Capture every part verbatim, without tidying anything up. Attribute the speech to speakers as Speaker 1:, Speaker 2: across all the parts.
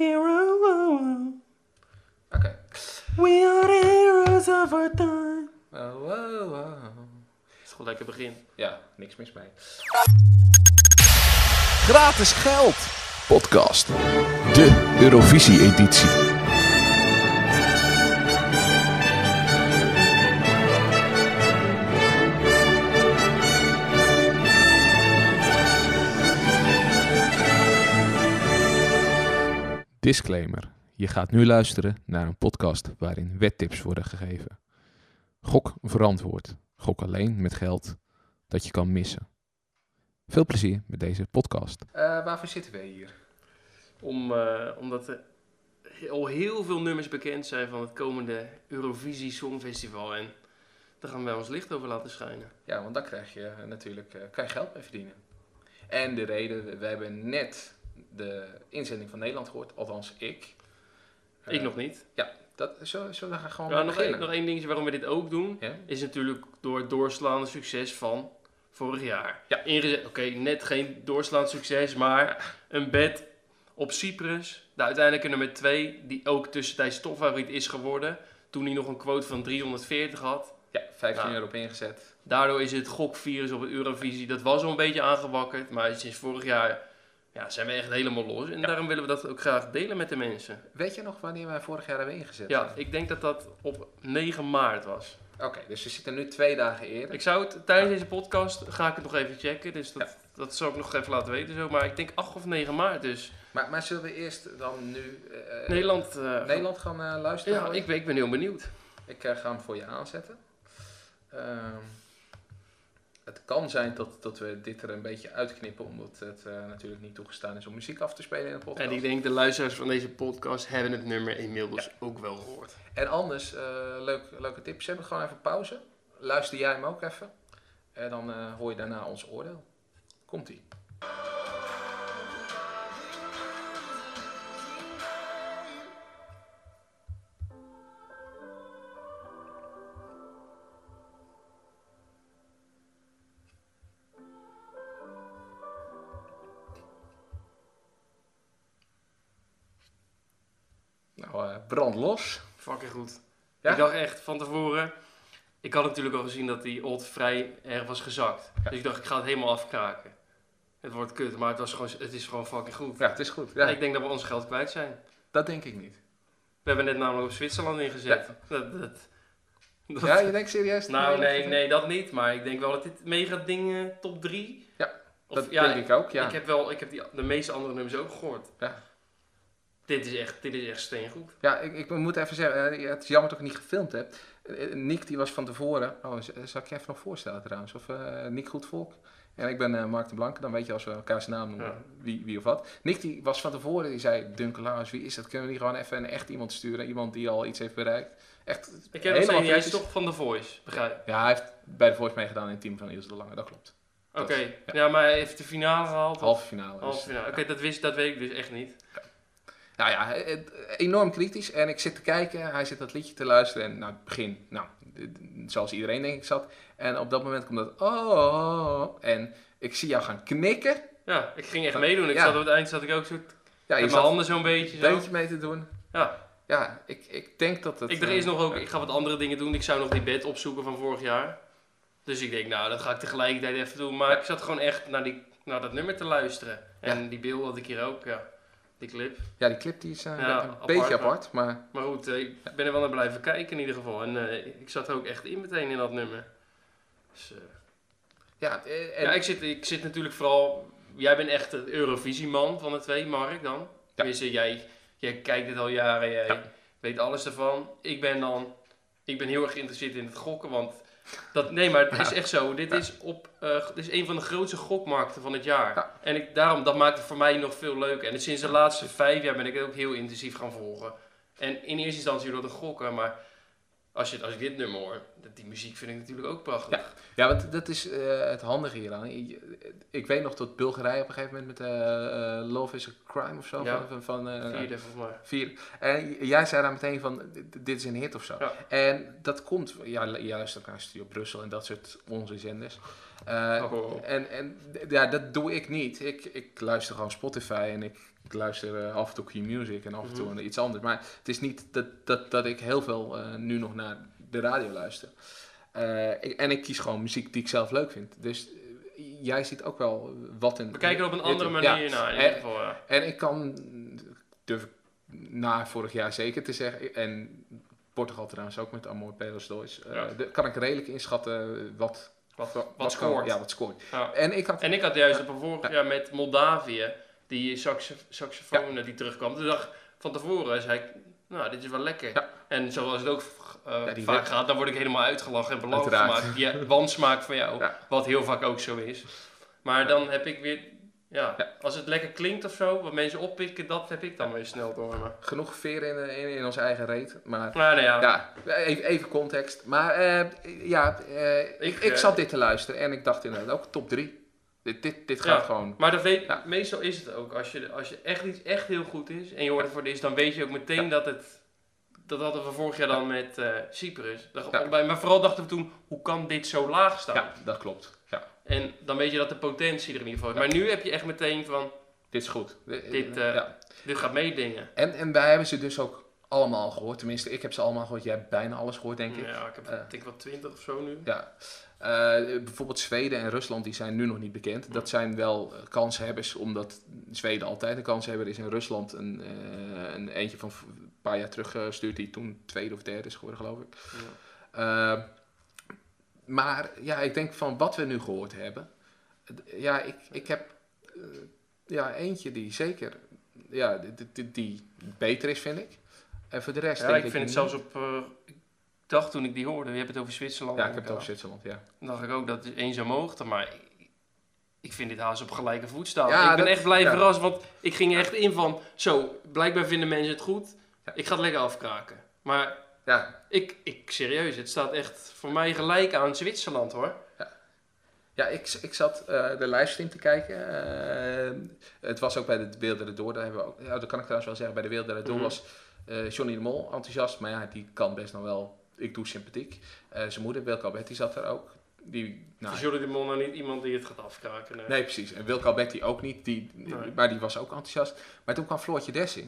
Speaker 1: hero.
Speaker 2: Oké. Okay.
Speaker 1: We are the heroes of our time.
Speaker 2: Oh, oh, oh.
Speaker 1: Het is gewoon lekker begin.
Speaker 2: Ja, niks mis mee.
Speaker 3: Gratis geld. Podcast. De Eurovisie-editie. Disclaimer. Je gaat nu luisteren naar een podcast waarin wedtips worden gegeven. Gok verantwoord. Gok alleen met geld dat je kan missen. Veel plezier met deze podcast.
Speaker 2: Uh, waarvoor zitten we hier?
Speaker 1: Om, uh, omdat er al heel veel nummers bekend zijn van het komende Eurovisie Songfestival. En daar gaan wij ons licht over laten schijnen.
Speaker 2: Ja, want daar krijg je natuurlijk uh, kan je geld mee verdienen. En de reden, we hebben net de inzending van Nederland gehoord, althans ik.
Speaker 1: Ik
Speaker 2: uh,
Speaker 1: nog niet.
Speaker 2: Ja, dat, zo, zo gaan we gewoon
Speaker 1: ja, nog,
Speaker 2: beginnen.
Speaker 1: een, nog één dingetje waarom we dit ook doen,
Speaker 2: ja?
Speaker 1: is natuurlijk door het doorslaande succes van vorig jaar.
Speaker 2: Ja.
Speaker 1: Ingezet, Oké, okay, net geen doorslaand succes, maar een bed op Cyprus. De uiteindelijke nummer twee, die ook tussentijds topfavoriet is geworden. Toen hij nog een quote van driehonderdveertig had.
Speaker 2: Ja, vijftien
Speaker 1: nou,
Speaker 2: euro op ingezet.
Speaker 1: Daardoor is het gokvirus op het Eurovisie, dat was al een beetje aangewakkerd. Maar sinds vorig jaar ja, zijn we echt helemaal los. En ja. daarom willen we dat ook graag delen met de mensen.
Speaker 2: Weet je nog wanneer wij vorig jaar hebben ingezet?
Speaker 1: Ja, ik denk dat dat op negen maart was.
Speaker 2: Oké, okay, dus we zitten nu twee dagen eerder.
Speaker 1: Ik zou het, tijdens deze podcast ga ik het nog even checken. Dus dat, ja. dat zal ik nog even laten weten. Zo. Maar ik denk acht of negen maart dus.
Speaker 2: Maar, maar zullen we eerst dan nu uh,
Speaker 1: Nederland, uh,
Speaker 2: Nederland gaan uh, luisteren?
Speaker 1: Ja, ik ben, ik ben heel benieuwd.
Speaker 2: Ik uh, ga hem voor je aanzetten. Uh, het kan zijn dat, dat we dit er een beetje uitknippen, omdat het uh, natuurlijk niet toegestaan is om muziek af te spelen in een podcast.
Speaker 1: En ik denk de luisteraars van deze podcast hebben het nummer inmiddels ja. ook wel gehoord.
Speaker 2: En anders, uh, leuk, leuke tip, zet gewoon even pauze. Luister jij hem ook even. En dan uh, hoor je daarna ons oordeel. Komt-ie. Nou, uh, brand los.
Speaker 1: Fucking goed.
Speaker 2: Ja?
Speaker 1: Ik dacht echt van tevoren... Ik had natuurlijk al gezien dat die odd vrij erg was gezakt. Ja. Dus ik dacht, ik ga het helemaal afkraken. Het wordt kut, maar het, was gewoon, het is gewoon fucking goed.
Speaker 2: Ja, het is goed. Ja.
Speaker 1: Ik denk dat we ons geld kwijt zijn.
Speaker 2: Dat denk ik niet.
Speaker 1: We hebben net namelijk op Zwitserland ingezet. Ja,
Speaker 2: dat,
Speaker 1: dat, dat,
Speaker 2: ja je denkt serieus?
Speaker 1: Nou, nee, nee, dat niet. Maar ik denk wel dat dit mega ding uh, top drie...
Speaker 2: Ja,
Speaker 1: of,
Speaker 2: dat
Speaker 1: ja,
Speaker 2: denk ik ook, ja.
Speaker 1: Ik heb, wel, ik heb die, de meeste andere nummers ook gehoord.
Speaker 2: Ja.
Speaker 1: Dit is echt, dit is echt steengoed.
Speaker 2: Ja, ik, ik moet even zeggen, uh, het is jammer dat ik het niet gefilmd heb. Uh, Nick die was van tevoren, oh, zal ik je even nog voorstellen trouwens, of uh, Nick Goedvolk. En ik ben uh, Mark de Blanke, dan weet je als we elkaars naam noemen, ja. wie, wie of wat. Nick die was van tevoren, die zei, Dunkelaars, wie is dat? Kunnen we die gewoon even een echt iemand sturen? Iemand die al iets heeft bereikt. Echt,
Speaker 1: ik heb gezien, hij is toch van The Voice, begrijp.
Speaker 2: Ja, hij heeft bij The Voice meegedaan in het team van Ilse de Lange, dat klopt.
Speaker 1: Oké, okay. ja. ja, maar hij heeft de finale gehaald?
Speaker 2: Halve finale.
Speaker 1: Halve finale, oké, okay, ja. dat, wist, dat weet ik dus echt niet.
Speaker 2: Ja. Nou ja, het, enorm kritisch en ik zit te kijken, hij zit dat liedje te luisteren en nou, het begin, nou, zoals iedereen denk ik zat. En op dat moment komt dat, oh, en ik zie jou gaan knikken.
Speaker 1: Ja, ik ging echt meedoen. Ik ja. zat op het eind, zat ik ook zo,
Speaker 2: ja, je
Speaker 1: met mijn handen zo'n beetje zo.
Speaker 2: Een beetje mee te doen.
Speaker 1: Ja.
Speaker 2: Ja, ik, ik denk dat het...
Speaker 1: Ik, er is nog ook, ik ga wat andere dingen doen. Ik zou nog die bed opzoeken van vorig jaar. Dus ik denk, nou, dat ga ik tegelijkertijd even doen. Maar ja. ik zat gewoon echt naar, die, naar dat nummer te luisteren. En ja. die beeld had ik hier ook, ja. Die clip.
Speaker 2: Ja, die clip die is uh,
Speaker 1: ja,
Speaker 2: een
Speaker 1: apart,
Speaker 2: beetje apart, maar...
Speaker 1: Maar goed, uh, ik ben er wel naar blijven kijken in ieder geval. En uh, ik zat er ook echt in meteen in dat nummer. Dus, uh,
Speaker 2: ja, en...
Speaker 1: ja ik, zit, ik zit natuurlijk vooral... Jij bent echt de Eurovisie-man van de twee, Mark dan. Ja. Tenminste, jij, jij kijkt dit al jaren, jij ja. weet alles ervan. Ik ben dan... Ik ben heel erg geïnteresseerd in het gokken, want... Dat, nee, maar het is echt zo. Dit, ja. is op, uh, dit is een van de grootste gokmarkten van het jaar. Ja. En ik, daarom, dat maakt het voor mij nog veel leuker. En sinds de laatste vijf jaar ben ik het ook heel intensief gaan volgen. En in eerste instantie wilde ik gokken, maar als, je, als ik dit nummer hoor, die muziek vind ik natuurlijk ook prachtig.
Speaker 2: Ja, ja want dat is uh, het handige hieraan. Ik weet nog dat Bulgarije op een gegeven moment met uh, uh, Love is a Crime of zo.
Speaker 1: Ja.
Speaker 2: Van, van, uh,
Speaker 1: Vierde volgens mij.
Speaker 2: Vier. En jij zei daar meteen van, dit is een hit of zo.
Speaker 1: Ja.
Speaker 2: En dat komt, ja, juist ook naar Studio Brussel en dat soort onzinzenders. Uh, oh, oh, oh. En, en ja, dat doe ik niet. Ik, ik luister gewoon Spotify en ik ik luister uh, af en toe Q-Music en af en toe
Speaker 1: Mm-hmm.
Speaker 2: iets anders. Maar het is niet dat, dat, dat ik heel veel uh, nu nog naar de radio luister. Uh, ik, en ik kies gewoon muziek die ik zelf leuk vind. Dus uh, jij ziet ook wel wat een...
Speaker 1: We kijken op een andere manier
Speaker 2: ja.
Speaker 1: naar in
Speaker 2: en,
Speaker 1: ieder geval, ja.
Speaker 2: En ik kan, durf ik na vorig jaar zeker te zeggen, en Portugal trouwens ook met Amor Pelos Dois, uh,
Speaker 1: Ja.
Speaker 2: de, kan ik redelijk inschatten wat...
Speaker 1: Wat,
Speaker 2: wat,
Speaker 1: wat
Speaker 2: kan-
Speaker 1: scoort.
Speaker 2: ja, wat scoort.
Speaker 1: Ja.
Speaker 2: En ik had...
Speaker 1: En ik had juist op een vorig jaar met Moldavië, die saxo- saxofoon ja. die terugkwam. Toen dacht ik van tevoren, zei ik, nou, dit is wel lekker.
Speaker 2: Ja.
Speaker 1: En zoals het ook uh,
Speaker 2: Ja, die
Speaker 1: vaak
Speaker 2: wet-
Speaker 1: gaat, dan word ik helemaal uitgelachen en belachelijk
Speaker 2: Uiteraard.
Speaker 1: gemaakt. Die wansmaak van jou,
Speaker 2: Ja.
Speaker 1: wat heel vaak ook zo is. Maar dan heb ik weer, ja,
Speaker 2: Ja.
Speaker 1: als het lekker klinkt of zo, wat mensen oppikken, dat heb ik dan weer snel door me.
Speaker 2: Genoeg veer in, in, in ons eigen reet, maar...
Speaker 1: Nou, nou ja,
Speaker 2: Ja, even, even context. Maar uh, ja, uh, ik,
Speaker 1: Ik,
Speaker 2: ik
Speaker 1: uh,
Speaker 2: zat dit te luisteren en ik dacht inderdaad ook top drie. Dit, dit, dit gaat
Speaker 1: Ja.
Speaker 2: gewoon...
Speaker 1: Maar dat weet,
Speaker 2: Ja.
Speaker 1: meestal is het ook. Als je, als je echt iets echt heel goed is en je hoort het voor dit, dan weet je ook meteen
Speaker 2: Ja.
Speaker 1: dat het... Dat hadden we vorig jaar dan met uh, Cyprus. Dat,
Speaker 2: Ja.
Speaker 1: bij, maar vooral dachten we toen, hoe kan dit zo laag staan?
Speaker 2: Ja, dat klopt. Ja,
Speaker 1: En dan weet je dat de potentie er in ieder geval is.
Speaker 2: Ja.
Speaker 1: Maar nu heb je echt meteen van,
Speaker 2: dit is goed.
Speaker 1: Dit, uh,
Speaker 2: ja.
Speaker 1: dit gaat meedingen.
Speaker 2: en, en wij hebben ze dus ook allemaal gehoord. Tenminste, ik heb ze allemaal gehoord. Jij hebt bijna alles gehoord, denk ik.
Speaker 1: Ja, ik heb
Speaker 2: Uh,
Speaker 1: denk wel twintig of zo nu.
Speaker 2: Ja. Uh, bijvoorbeeld Zweden en Rusland, die zijn nu nog niet bekend. Dat zijn wel uh, kanshebbers, omdat Zweden altijd een kanshebber is en Rusland een, uh, een eentje van een paar jaar terug uh, stuurt, die toen tweede of derde is geworden, geloof ik.
Speaker 1: Ja.
Speaker 2: Uh, maar ja, ik denk van wat we nu gehoord hebben. Ja, ik, ik heb uh, ja, eentje die zeker ja, die, die, die beter is, vind ik. En voor de rest
Speaker 1: Ja,
Speaker 2: denk
Speaker 1: ik
Speaker 2: ik...
Speaker 1: vind het zelfs op... Uh, ik dacht toen ik die hoorde, je hebt het over Zwitserland.
Speaker 2: Ja, ik heb het over Zwitserland, ja.
Speaker 1: Dan dacht ik ook dat het één zou mogen, maar ik, ik vind dit haast op gelijke voet staan.
Speaker 2: Ja,
Speaker 1: ik ben
Speaker 2: dat-
Speaker 1: echt blij
Speaker 2: ja.
Speaker 1: verrast, want ik ging er echt in van, zo, blijkbaar vinden mensen het goed.
Speaker 2: Ja.
Speaker 1: Ik ga het lekker afkraken. Maar
Speaker 2: Ja,
Speaker 1: ik, ik, serieus, het staat echt voor mij gelijk aan Zwitserland hoor.
Speaker 2: ja ik, ik zat uh, de livestream te kijken. Uh, het was ook bij de Wereld Draait Door. Daar hebben we ook, ja, dat kan ik trouwens wel zeggen. Bij de Wereld Draait Door
Speaker 1: Mhm.
Speaker 2: was uh, Johnny de Mol enthousiast. Maar ja, die kan best nog wel... Ik doe sympathiek. Uh, zijn moeder, Wilke Alberti, zat daar ook. Die, nou,
Speaker 1: Is Jordi de Mol nou niet iemand die het gaat afkraken? Nee.
Speaker 2: nee, precies. En Wilke Alberti ook niet. Die,
Speaker 1: Nee.
Speaker 2: Maar die was ook enthousiast. Maar toen kwam Floortje Dessing.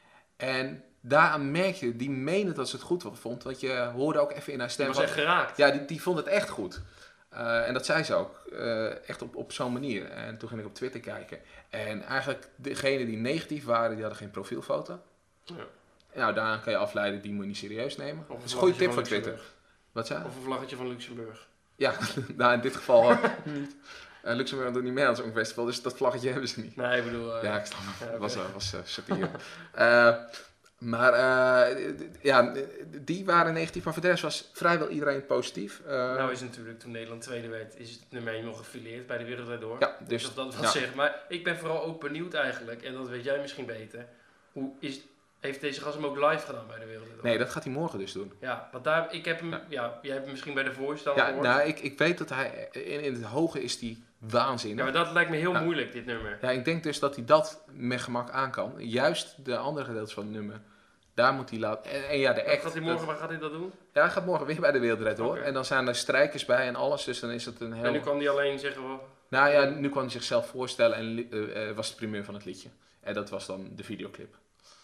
Speaker 2: En daaraan merk je, die meende dat ze het goed vond. Want je hoorde ook even in haar
Speaker 1: Die
Speaker 2: stem...
Speaker 1: was
Speaker 2: wat-
Speaker 1: echt geraakt.
Speaker 2: Ja, die, die vond het echt goed. Uh, en dat zei ze ook. Uh, echt op, op zo'n manier. En toen ging ik op Twitter kijken. En eigenlijk degenen die negatief waren, die hadden geen profielfoto.
Speaker 1: Ja.
Speaker 2: Nou, daaraan kan je afleiden, die moet je niet serieus nemen.
Speaker 1: Of
Speaker 2: Dat
Speaker 1: een
Speaker 2: is een goede
Speaker 1: vlaggetje
Speaker 2: tip
Speaker 1: van
Speaker 2: voor Twitter.
Speaker 1: Luxemburg.
Speaker 2: Wat zei?
Speaker 1: Of een vlaggetje van Luxemburg.
Speaker 2: Ja, nou in dit geval uh, niet. Uh, Luxemburg doet niet mee aan het Songfestival, dus dat vlaggetje hebben ze niet.
Speaker 1: Nee, ik bedoel... Uh,
Speaker 2: Ja, ik snap het.
Speaker 1: ja,
Speaker 2: Dat
Speaker 1: oké.
Speaker 2: was, uh, was uh, satire. uh, maar uh, ja, die waren negatief, maar voor de rest was vrijwel iedereen positief. Uh,
Speaker 1: Nou is natuurlijk, toen Nederland tweede werd, is het nummer één nog gefileerd bij de Wereld Draait Door.
Speaker 2: ja,
Speaker 1: Dus
Speaker 2: dus
Speaker 1: of dat wat
Speaker 2: ja.
Speaker 1: zegt. Maar ik ben vooral ook benieuwd eigenlijk, en dat weet jij misschien beter. Hoe is, heeft deze gast hem ook live gedaan bij de Wereld Draait Door?
Speaker 2: Nee, dat gaat hij morgen dus doen.
Speaker 1: Ja, want daar, ik heb hem, ja.
Speaker 2: Ja.
Speaker 1: jij hebt hem misschien bij de voorstand
Speaker 2: Ja,
Speaker 1: gehoord.
Speaker 2: nou, ik, ik weet dat hij in, in het hoge is die waanzinnig.
Speaker 1: Ja, maar dat lijkt me heel
Speaker 2: Ja.
Speaker 1: moeilijk, dit nummer.
Speaker 2: Ja, ik denk dus dat hij dat met gemak aan kan. Juist de andere gedeeltes van het nummer, daar moet hij laten. En, en ja, de act.
Speaker 1: Gaat hij morgen,
Speaker 2: dat-
Speaker 1: waar gaat hij dat doen?
Speaker 2: ja, hij gaat morgen weer bij de Wereld Draait Door.
Speaker 1: Oké.
Speaker 2: En dan zijn er strijkers bij en alles, dus dan is het een heel...
Speaker 1: En nu kan hij alleen zeggen, well,
Speaker 2: Nou ja, nu kwam hij zichzelf voorstellen en li- uh, uh, was de primeur van het liedje. En dat was dan de videoclip.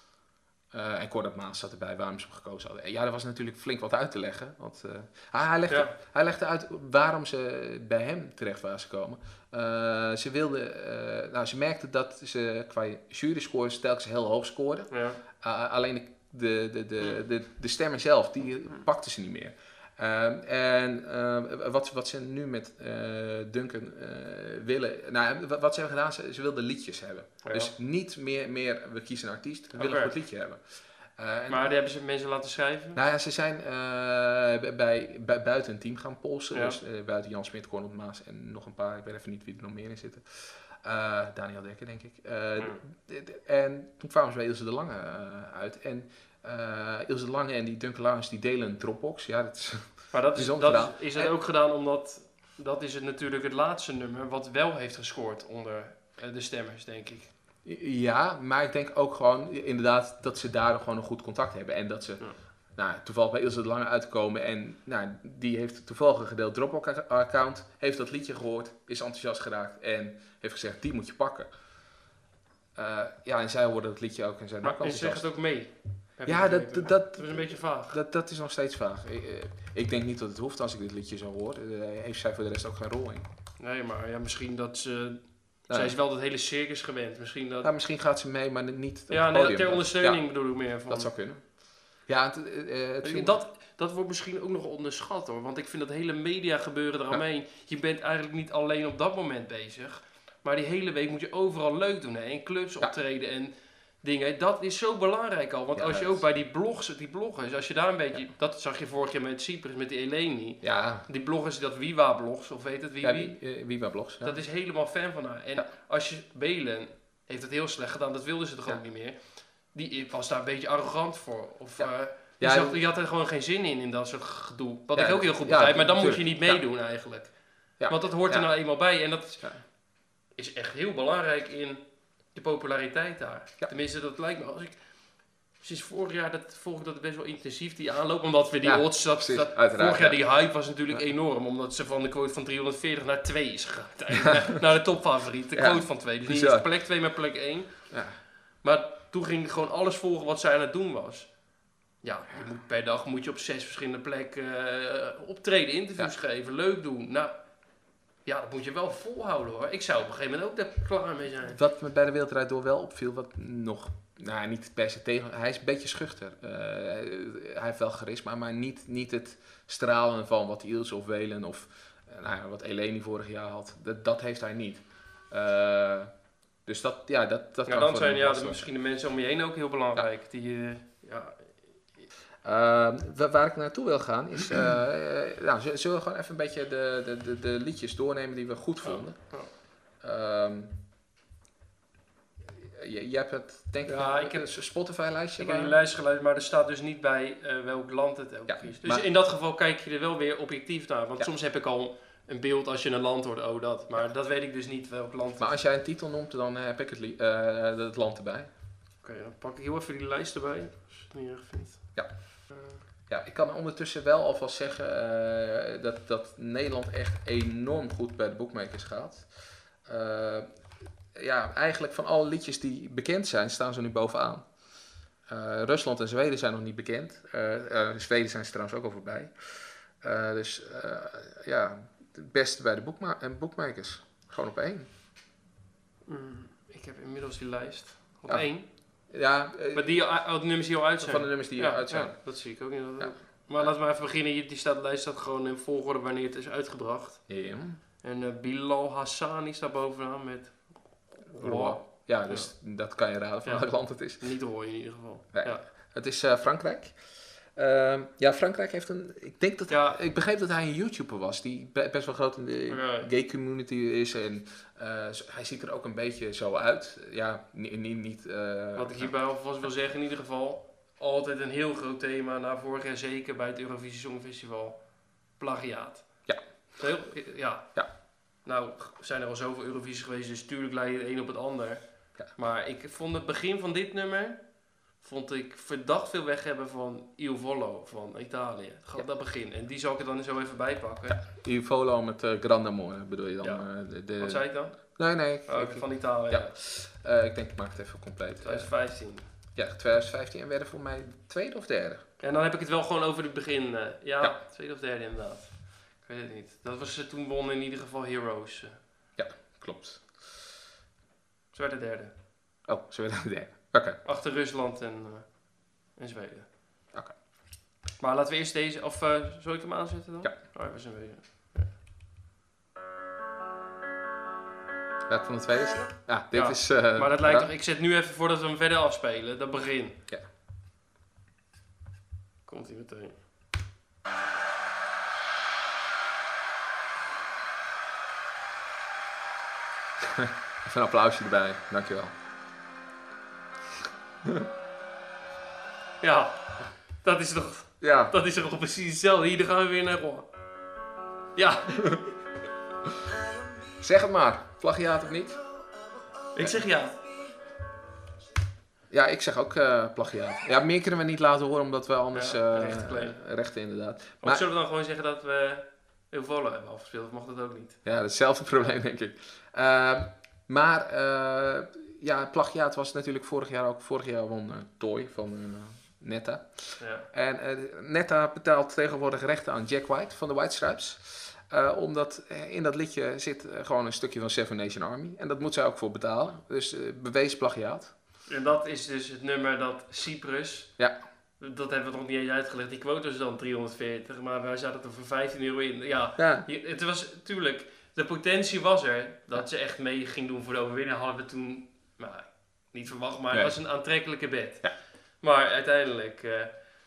Speaker 2: Uh, en Cordat Maas zat erbij waarom ze hem gekozen hadden. En ja, er was natuurlijk flink wat uit te leggen. Want, uh, ah, hij, legde,
Speaker 1: Ja.
Speaker 2: hij legde uit waarom ze bij hem terecht waren gekomen. Uh, ze wilden, uh, nou, ze merkten dat ze qua jury-scores telkens heel hoog scoorden.
Speaker 1: ja.
Speaker 2: Uh, alleen de, de, de, de, de, de stemmen zelf, die pakten ze niet meer. Uh, en uh, wat, wat ze nu met uh, Duncan uh, willen... Nou, wat ze hebben gedaan, ze, ze wilden liedjes hebben.
Speaker 1: Ja.
Speaker 2: Dus niet meer, meer, we kiezen een artiest, we willen
Speaker 1: Oké.
Speaker 2: een goed liedje hebben. Uh, en,
Speaker 1: Maar die hebben ze mensen laten schrijven?
Speaker 2: nou ja, ze zijn uh, bij, bij, buiten een team gaan polsen.
Speaker 1: Ja.
Speaker 2: Dus uh, buiten Jan Smit, Cornel Maas en nog een paar. Ik weet even niet wie er nog meer in zitten. Uh, Daniel Dekker, denk ik. Uh,
Speaker 1: Ja.
Speaker 2: d- d- en toen kwamen ze bij Ilse de Lange uh, uit. En uh, Ilse de Lange en die Duncan Lawrence die delen een Dropbox. Ja, dat is...
Speaker 1: Maar dat is,
Speaker 2: Bijzonder
Speaker 1: dat is,
Speaker 2: gedaan.
Speaker 1: is dat
Speaker 2: En-
Speaker 1: ook gedaan omdat, dat is het natuurlijk het laatste nummer wat wel heeft gescoord onder uh, de stemmers, denk ik.
Speaker 2: Ja, maar ik denk ook gewoon inderdaad dat ze daardoor gewoon een goed contact hebben. En dat ze
Speaker 1: Ja.
Speaker 2: nou, toevallig bij Ilse de Lange uitkomen. En nou, die heeft toevallig een gedeeld Dropbox-account. Heeft dat liedje gehoord, is enthousiast geraakt en heeft gezegd, die moet je pakken. Uh, ja, en zij hoorden het liedje ook en zijn
Speaker 1: maar
Speaker 2: ook
Speaker 1: en zeg het ook mee.
Speaker 2: Ja, dat, dat, dat,
Speaker 1: dat is een beetje vaag.
Speaker 2: Dat, dat is nog steeds vaag. Ik, uh, ik denk niet dat het hoeft als ik dit liedje zo hoor. Uh, heeft zij voor de rest ook geen rol in.
Speaker 1: Nee, maar ja, misschien dat ze...
Speaker 2: Nee.
Speaker 1: Zij is wel dat hele circus gewend. Misschien, dat...
Speaker 2: ja, misschien gaat ze mee, maar niet op
Speaker 1: ja,
Speaker 2: het
Speaker 1: nee,
Speaker 2: podium.
Speaker 1: ter ondersteuning
Speaker 2: ja,
Speaker 1: bedoel ik meer van.
Speaker 2: Dat zou kunnen. Ja, het, uh, het film...
Speaker 1: dat, dat wordt misschien ook nog onderschat hoor. Want ik vind dat hele media gebeuren eromheen. Ja. Je bent eigenlijk niet alleen op dat moment bezig. Maar die hele week moet je overal leuk doen. Hè? In clubs ja. optreden en dingen. Dat is zo belangrijk al. Want ja, als je ook bij die blogs, die bloggers, als je daar een beetje... Ja. Dat zag je vorig jaar met Cyprus, met die Eleni.
Speaker 2: Ja.
Speaker 1: Die bloggers, dat Wiwa-blogs, of weet het, wie,
Speaker 2: ja,
Speaker 1: wie?
Speaker 2: Uh, Wiwa-blogs. Ja.
Speaker 1: Dat is helemaal fan van haar. En ja. als je... Belen heeft het heel slecht gedaan, dat wilden ze toch ja. ook niet meer. Die was daar een beetje arrogant voor. Of... Ja. Uh, Die, ja, zag, die had er gewoon geen zin in, in dat soort gedoe. Wat ja, ik ook heel goed begrijp, ja, maar dan tuurlijk. moet je niet meedoen ja. eigenlijk. Ja. Want dat hoort er ja. nou eenmaal bij. En dat is, ja. is echt heel belangrijk in de populariteit daar. Ja. Tenminste, dat lijkt me. Als ik, sinds vorig jaar dat, volg ik dat best wel intensief, die aanloop. Omdat we die ja, odds... Dat, dat, vorig jaar die hype was natuurlijk ja. enorm. Omdat ze van de quote van driehonderdveertig naar twee is gegaan. naar, naar de topfavoriet. De quote ja. van twee. Dus niet eens plek twee, maar plek één. Ja. Maar toen ging ik gewoon alles volgen wat zij aan het doen was. Ja, je moet per dag moet je op zes verschillende plekken uh, optreden, interviews ja. geven, leuk doen. Nou, ja, dat moet je wel volhouden hoor. Ik zou op een gegeven moment ook daar klaar mee zijn.
Speaker 2: Wat me bij de Wereldrijd Door wel opviel, wat nog, nou niet per se tegen, hij is een beetje schuchter. Uh, hij heeft wel charisma, maar niet, niet het stralen van wat Ilse of Welen of uh, nou ja, wat Eleni vorig jaar had. Dat, dat heeft hij niet. Uh, dus dat, ja, dat, dat
Speaker 1: ja,
Speaker 2: kan
Speaker 1: dan zijn ja, de, misschien de mensen om je heen ook heel belangrijk. Ja. Die, uh, ja...
Speaker 2: Uh, waar ik naartoe wil gaan is, uh, uh, nou, zullen we gewoon even een beetje de, de, de, de liedjes doornemen die we goed vonden. Oh, oh. Um, je, je hebt het, denk
Speaker 1: ja,
Speaker 2: ik,
Speaker 1: ik heb
Speaker 2: een Spotify-lijstje.
Speaker 1: Ik heb die lijst geluisterd, maar er staat dus niet bij uh, welk land het ook ja, kiest. Dus maar, in dat geval kijk je er wel weer objectief naar. Want ja. soms heb ik al een beeld als je een land hoort, oh dat. Maar ja. dat weet ik dus niet welk land.
Speaker 2: Maar als jij een titel noemt, dan heb ik het, li- uh, het land erbij.
Speaker 1: Oké, okay, dan pak ik heel even die lijst erbij, als je het niet erg vindt.
Speaker 2: Ja. Ja, ik kan ondertussen wel alvast zeggen uh, dat, dat Nederland echt enorm goed bij de bookmakers gaat. Uh, ja, eigenlijk van alle liedjes die bekend zijn, staan ze nu bovenaan. Uh, Rusland en Zweden zijn nog niet bekend. Uh, uh, Zweden zijn ze trouwens ook al voorbij. Uh, dus uh, ja, het beste bij de bookma- bookmakers. Gewoon op één.
Speaker 1: Mm, ik heb inmiddels die lijst. Op ja. één?
Speaker 2: Ja, uh,
Speaker 1: maar die, oh, de nummers die al uit zijn.
Speaker 2: Van de nummers die
Speaker 1: ja,
Speaker 2: al uit zijn.
Speaker 1: Ja, dat zie ik ook niet. Ja. Maar laten we even beginnen. Hier, die staat, de lijst staat gewoon in volgorde wanneer het is uitgebracht.
Speaker 2: Ja.
Speaker 1: En uh, Bilal Hassani staat bovenaan met
Speaker 2: Roi. Ja, dus ja. dat kan je raden van ja. welk land het is.
Speaker 1: Niet Roi in ieder geval.
Speaker 2: Nee.
Speaker 1: Ja.
Speaker 2: Het is uh, Frankrijk. Uh, ja, Frankrijk heeft een... Ik denk dat...
Speaker 1: Ja.
Speaker 2: Ik begreep dat hij een YouTuber was die best wel groot in de ja. gay community is. En uh, hij ziet er ook een beetje zo uit. Ja, niet... niet uh,
Speaker 1: Wat ik hierbij alvast wil zeggen in ieder geval... Altijd een heel groot thema, na vorig jaar zeker bij het Eurovisie Songfestival. Plagiaat.
Speaker 2: Ja.
Speaker 1: Heel, ja.
Speaker 2: ja.
Speaker 1: Nou, zijn er al zoveel Eurovisies geweest, dus tuurlijk leidt het een op het ander.
Speaker 2: Ja.
Speaker 1: Maar ik vond het begin van dit nummer... vond ik verdacht veel weg hebben van Il Volo van Italië. Ja. Dat begin. En die zal ik er dan zo even bij pakken.
Speaker 2: Ja, Il Volo met uh, Grande Amore bedoel je dan?
Speaker 1: Ja.
Speaker 2: Uh, de, de...
Speaker 1: Wat zei ik dan?
Speaker 2: Nee, nee.
Speaker 1: Oh,
Speaker 2: ik,
Speaker 1: van Italië. Ja.
Speaker 2: Ja. Uh, ik denk, ik maak het even compleet.
Speaker 1: twintig vijftien.
Speaker 2: Ja, twintig vijftien en werden voor mij tweede of derde.
Speaker 1: En dan heb ik het wel gewoon over het begin. Uh, ja, ja, tweede of derde inderdaad. Ik weet het niet. Dat was uh, toen won in ieder geval Heroes. Uh.
Speaker 2: Ja, klopt.
Speaker 1: Ze werden derde.
Speaker 2: Oh, ze werden derde. Oké. Okay.
Speaker 1: Achter Rusland en, uh, en Zweden.
Speaker 2: Oké. Okay.
Speaker 1: Maar laten we eerst deze, of uh, zal ik hem aanzetten dan?
Speaker 2: Ja.
Speaker 1: Oh, we zijn weer.
Speaker 2: Welk van de twee is het? Ja, dit
Speaker 1: ja,
Speaker 2: is... Uh,
Speaker 1: maar dat lijkt toch... Ik zet nu even voordat we hem verder afspelen. Dat begin.
Speaker 2: Ja.
Speaker 1: Komt hij meteen.
Speaker 2: Even een applausje erbij. Dankjewel.
Speaker 1: Ja. Dat is toch...
Speaker 2: Ja.
Speaker 1: Dat is toch precies hetzelfde. Hier gaan we weer naar... Ja.
Speaker 2: Zeg het maar. Plagiaat of niet?
Speaker 1: Ik zeg ja.
Speaker 2: Ja, ik zeg ook uh, plagiaat. Ja, meer kunnen we niet laten horen, omdat we anders...
Speaker 1: Ja,
Speaker 2: uh,
Speaker 1: rechten claim.
Speaker 2: Uh, rechten, inderdaad.
Speaker 1: Maar, maar zullen we dan gewoon zeggen dat we heel Volo hebben afgespeeld? Of mag dat ook niet?
Speaker 2: Ja, hetzelfde probleem, denk ik. Uh, maar, uh, ja, plagiaat was natuurlijk vorig jaar ook. Vorig jaar won uh, Toy van uh, Netta.
Speaker 1: Ja.
Speaker 2: En uh, Netta betaalt tegenwoordig rechten aan Jack White van de White Stripes. Uh, omdat in dat liedje zit uh, gewoon een stukje van Seven Nation Army. En dat moet zij ook voor betalen. Dus uh, bewezen plagiaat.
Speaker 1: En dat is dus het nummer dat Cyprus...
Speaker 2: Ja.
Speaker 1: Dat hebben we nog niet eens uitgelegd. Die quote was dan driehonderdveertig, maar wij zaten er voor vijftien euro in. Ja,
Speaker 2: ja.
Speaker 1: Het was natuurlijk... De potentie was er dat ze echt mee ging doen voor de overwinning. Hadden we toen nou, niet verwacht, maar nee. Het was een aantrekkelijke bet.
Speaker 2: Ja.
Speaker 1: Maar uiteindelijk uh,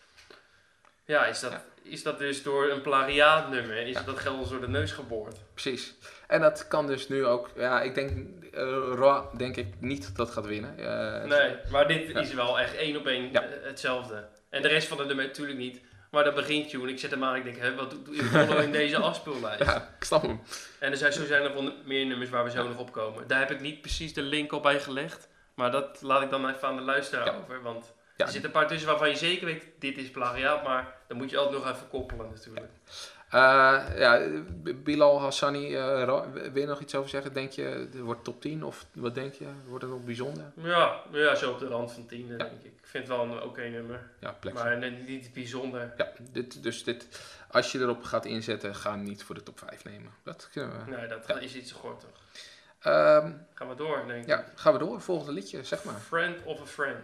Speaker 1: ja, is, dat, ja. is dat dus door een plagiaatnummer en is ja. dat geld ons door de neus geboord.
Speaker 2: Precies. En dat kan dus nu ook, ja, ik denk, uh, Raw denk ik niet dat dat gaat winnen. Uh,
Speaker 1: nee, maar dit ja. is wel echt één op één ja. hetzelfde. En de rest van de nummer natuurlijk niet. Maar dat begint tune. Ik zet hem aan en ik denk, hè, wat doe je in deze afspeellijst?
Speaker 2: Ja, ik snap hem.
Speaker 1: En er zijn, zo zijn er wel meer nummers waar we zo ja. nog op komen. Daar heb ik niet precies de link op bij gelegd. Maar dat laat ik dan even aan de luisteraar ja. over. Want ja. er zitten een paar tussen waarvan je zeker weet, dit is plagiaat. Maar dan moet je altijd nog even koppelen natuurlijk.
Speaker 2: Uh, ja, Bilal Hassani, uh, wil je nog iets over zeggen? Denk je, het wordt top tien of wat denk je? Wordt het nog bijzonder?
Speaker 1: Ja, ja, zo op de rand van tien ja. denk ik. Ik vind het wel een oké okay nummer.
Speaker 2: Ja,
Speaker 1: maar niet bijzonder.
Speaker 2: Ja, dit, dus dit, als je erop gaat inzetten, ga hem niet voor de top vijf nemen. Dat kunnen we.
Speaker 1: Nee, dat ja. is iets te kort toch?
Speaker 2: Um,
Speaker 1: gaan we door, denk ik.
Speaker 2: Ja, gaan we door. Volgende liedje, zeg maar.
Speaker 1: Friend of a Friend.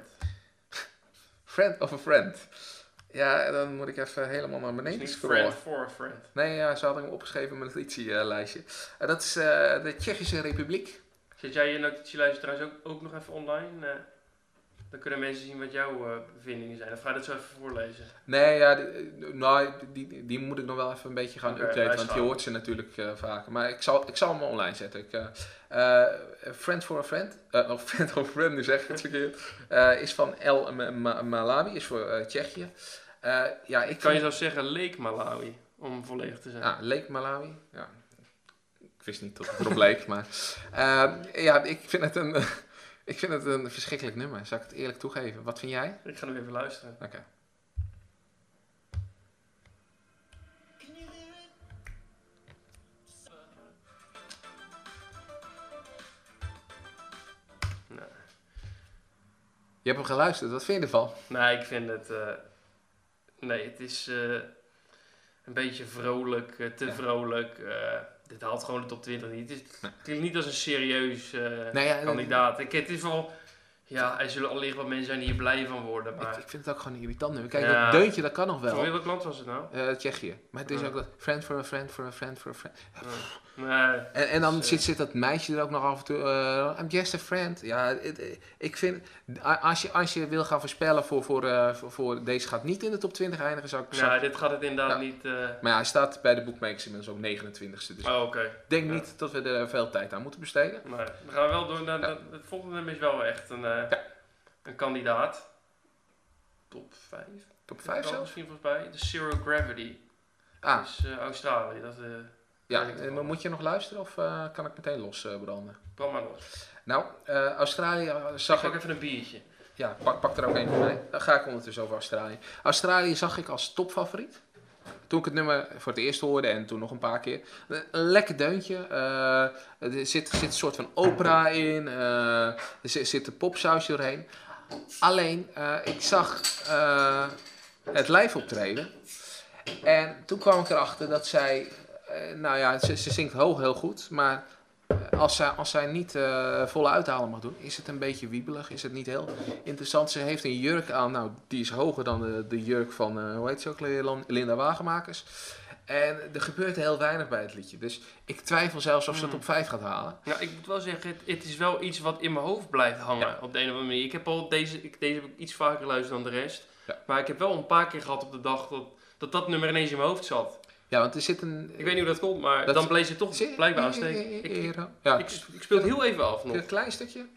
Speaker 2: Friend of a Friend. Ja, dan moet ik even helemaal naar beneden scrollen.
Speaker 1: Friend for a Friend.
Speaker 2: Nee, ja, ze hadden hem opgeschreven in mijn notitielijstje. Uh, dat is uh, de Tsjechische Republiek.
Speaker 1: Zet jij je notitielijstje trouwens ook, ook nog even online? Uh, dan kunnen mensen zien wat jouw uh, bevindingen zijn. Of ga je dat zo even voorlezen?
Speaker 2: Nee, ja, die, nou, die, die moet ik nog wel even een beetje gaan okay, updaten. Want je hoort ze natuurlijk uh, vaker. Maar ik zal, ik zal hem online zetten. Ik, uh, uh, Friend for a Friend, uh, of Friend for a Friend, nu zeg ik het verkeerd, uh, is van El Malawi, is voor uh, Tsjechië. Uh, ja, ik
Speaker 1: kan je zo zeggen Lake Malawi, om volledig te zijn.
Speaker 2: Ah, Lake Malawi, ja. Ik wist niet dat het erop leek, maar uh, ja, ik vind het een, ik vind het een verschrikkelijk nummer, zal ik het eerlijk toegeven. Wat vind jij?
Speaker 1: Ik ga nu even luisteren.
Speaker 2: Oké. Okay.
Speaker 1: Nee.
Speaker 2: Je hebt hem geluisterd, wat vind je ervan?
Speaker 1: Nee, ik vind het... Uh... Nee, het is uh, een beetje vrolijk, uh, te ja. vrolijk. Uh, dit haalt gewoon de top twintig niet. Het, is, het klinkt niet als een serieus uh, nee, ja, kandidaat. Ik, het is wel... Ja, er zullen allicht wat mensen zijn die hier blij van worden. Maar...
Speaker 2: Ik, ik vind het ook gewoon irritant. Kijk, ja. dat deuntje, dat kan nog wel.
Speaker 1: Voor welk land was het nou?
Speaker 2: Uh, Tsjechië. Maar het is ja. ook dat friend for a friend for a friend for a friend.
Speaker 1: Ja. Nee.
Speaker 2: En, en dan dus, zit, zit dat meisje er ook nog af en toe. Uh, I'm just a friend. Ja, it, it, ik vind... Als je, als je wil gaan voorspellen voor, voor, uh, voor, voor... Deze gaat niet in de top twintig eindigen, zou ik...
Speaker 1: Ja, zou, dit gaat het inderdaad
Speaker 2: ja.
Speaker 1: niet... Uh...
Speaker 2: Maar ja, hij staat bij de bookmakers inmiddels ook negenentwintigste. Dus
Speaker 1: oh, oké. Okay.
Speaker 2: Ik denk
Speaker 1: ja.
Speaker 2: niet dat we er veel tijd aan moeten besteden.
Speaker 1: Nee, we gaan wel door naar... Ja. Het volgende nummer is wel echt een... Uh, ja. Een kandidaat. Top vijf.
Speaker 2: Top vijf zelfs?
Speaker 1: Misschien volgens mij. De Zero Gravity.
Speaker 2: Ah.
Speaker 1: Dat is uh, Australië. Dat, uh,
Speaker 2: ja, maar moet je nog luisteren of uh, kan ik meteen los uh, branden?
Speaker 1: Brand maar los.
Speaker 2: Nou, uh, Australië zag
Speaker 1: ik... pak even een biertje.
Speaker 2: Ja, pak, pak er ook een voor mij. Dan ga ik ondertussen over Australië. Australië zag ik als topfavoriet. Toen ik het nummer voor het eerst hoorde en toen nog een paar keer. Een lekker deuntje. Uh, er zit, zit een soort van opera in. Uh, er zit, zit een popsausje doorheen. Alleen, uh, ik zag uh, het live optreden. En toen kwam ik erachter dat zij... Uh, nou ja, ze, ze zingt hoog heel goed. Maar uh, als, zij, als zij niet uh, volle uithalen mag doen, is het een beetje wiebelig. Is het niet heel interessant. Ze heeft een jurk aan. Nou, die is hoger dan de, de jurk van, uh, hoe heet ze ook, Linda Wagenmakers. En er gebeurt heel weinig bij het liedje. Dus ik twijfel zelfs of ze het op vijf gaat halen.
Speaker 1: Nou, ik moet wel zeggen, het, het is wel iets wat in mijn hoofd blijft hangen. Ja. Op de een of andere manier. Ik heb al deze, ik, deze heb ik iets vaker geluisterd dan de rest. Ja. Maar ik heb wel een paar keer gehad op de dag dat dat, dat nummer ineens in mijn hoofd zat.
Speaker 2: Ja, want er zit een...
Speaker 1: Ik weet niet hoe dat komt, maar dat dan bleef het toch blijkbaar aansteken. Ik,
Speaker 2: ja.
Speaker 1: ik, ik speel het heel even af nog.
Speaker 2: Een klein stukje?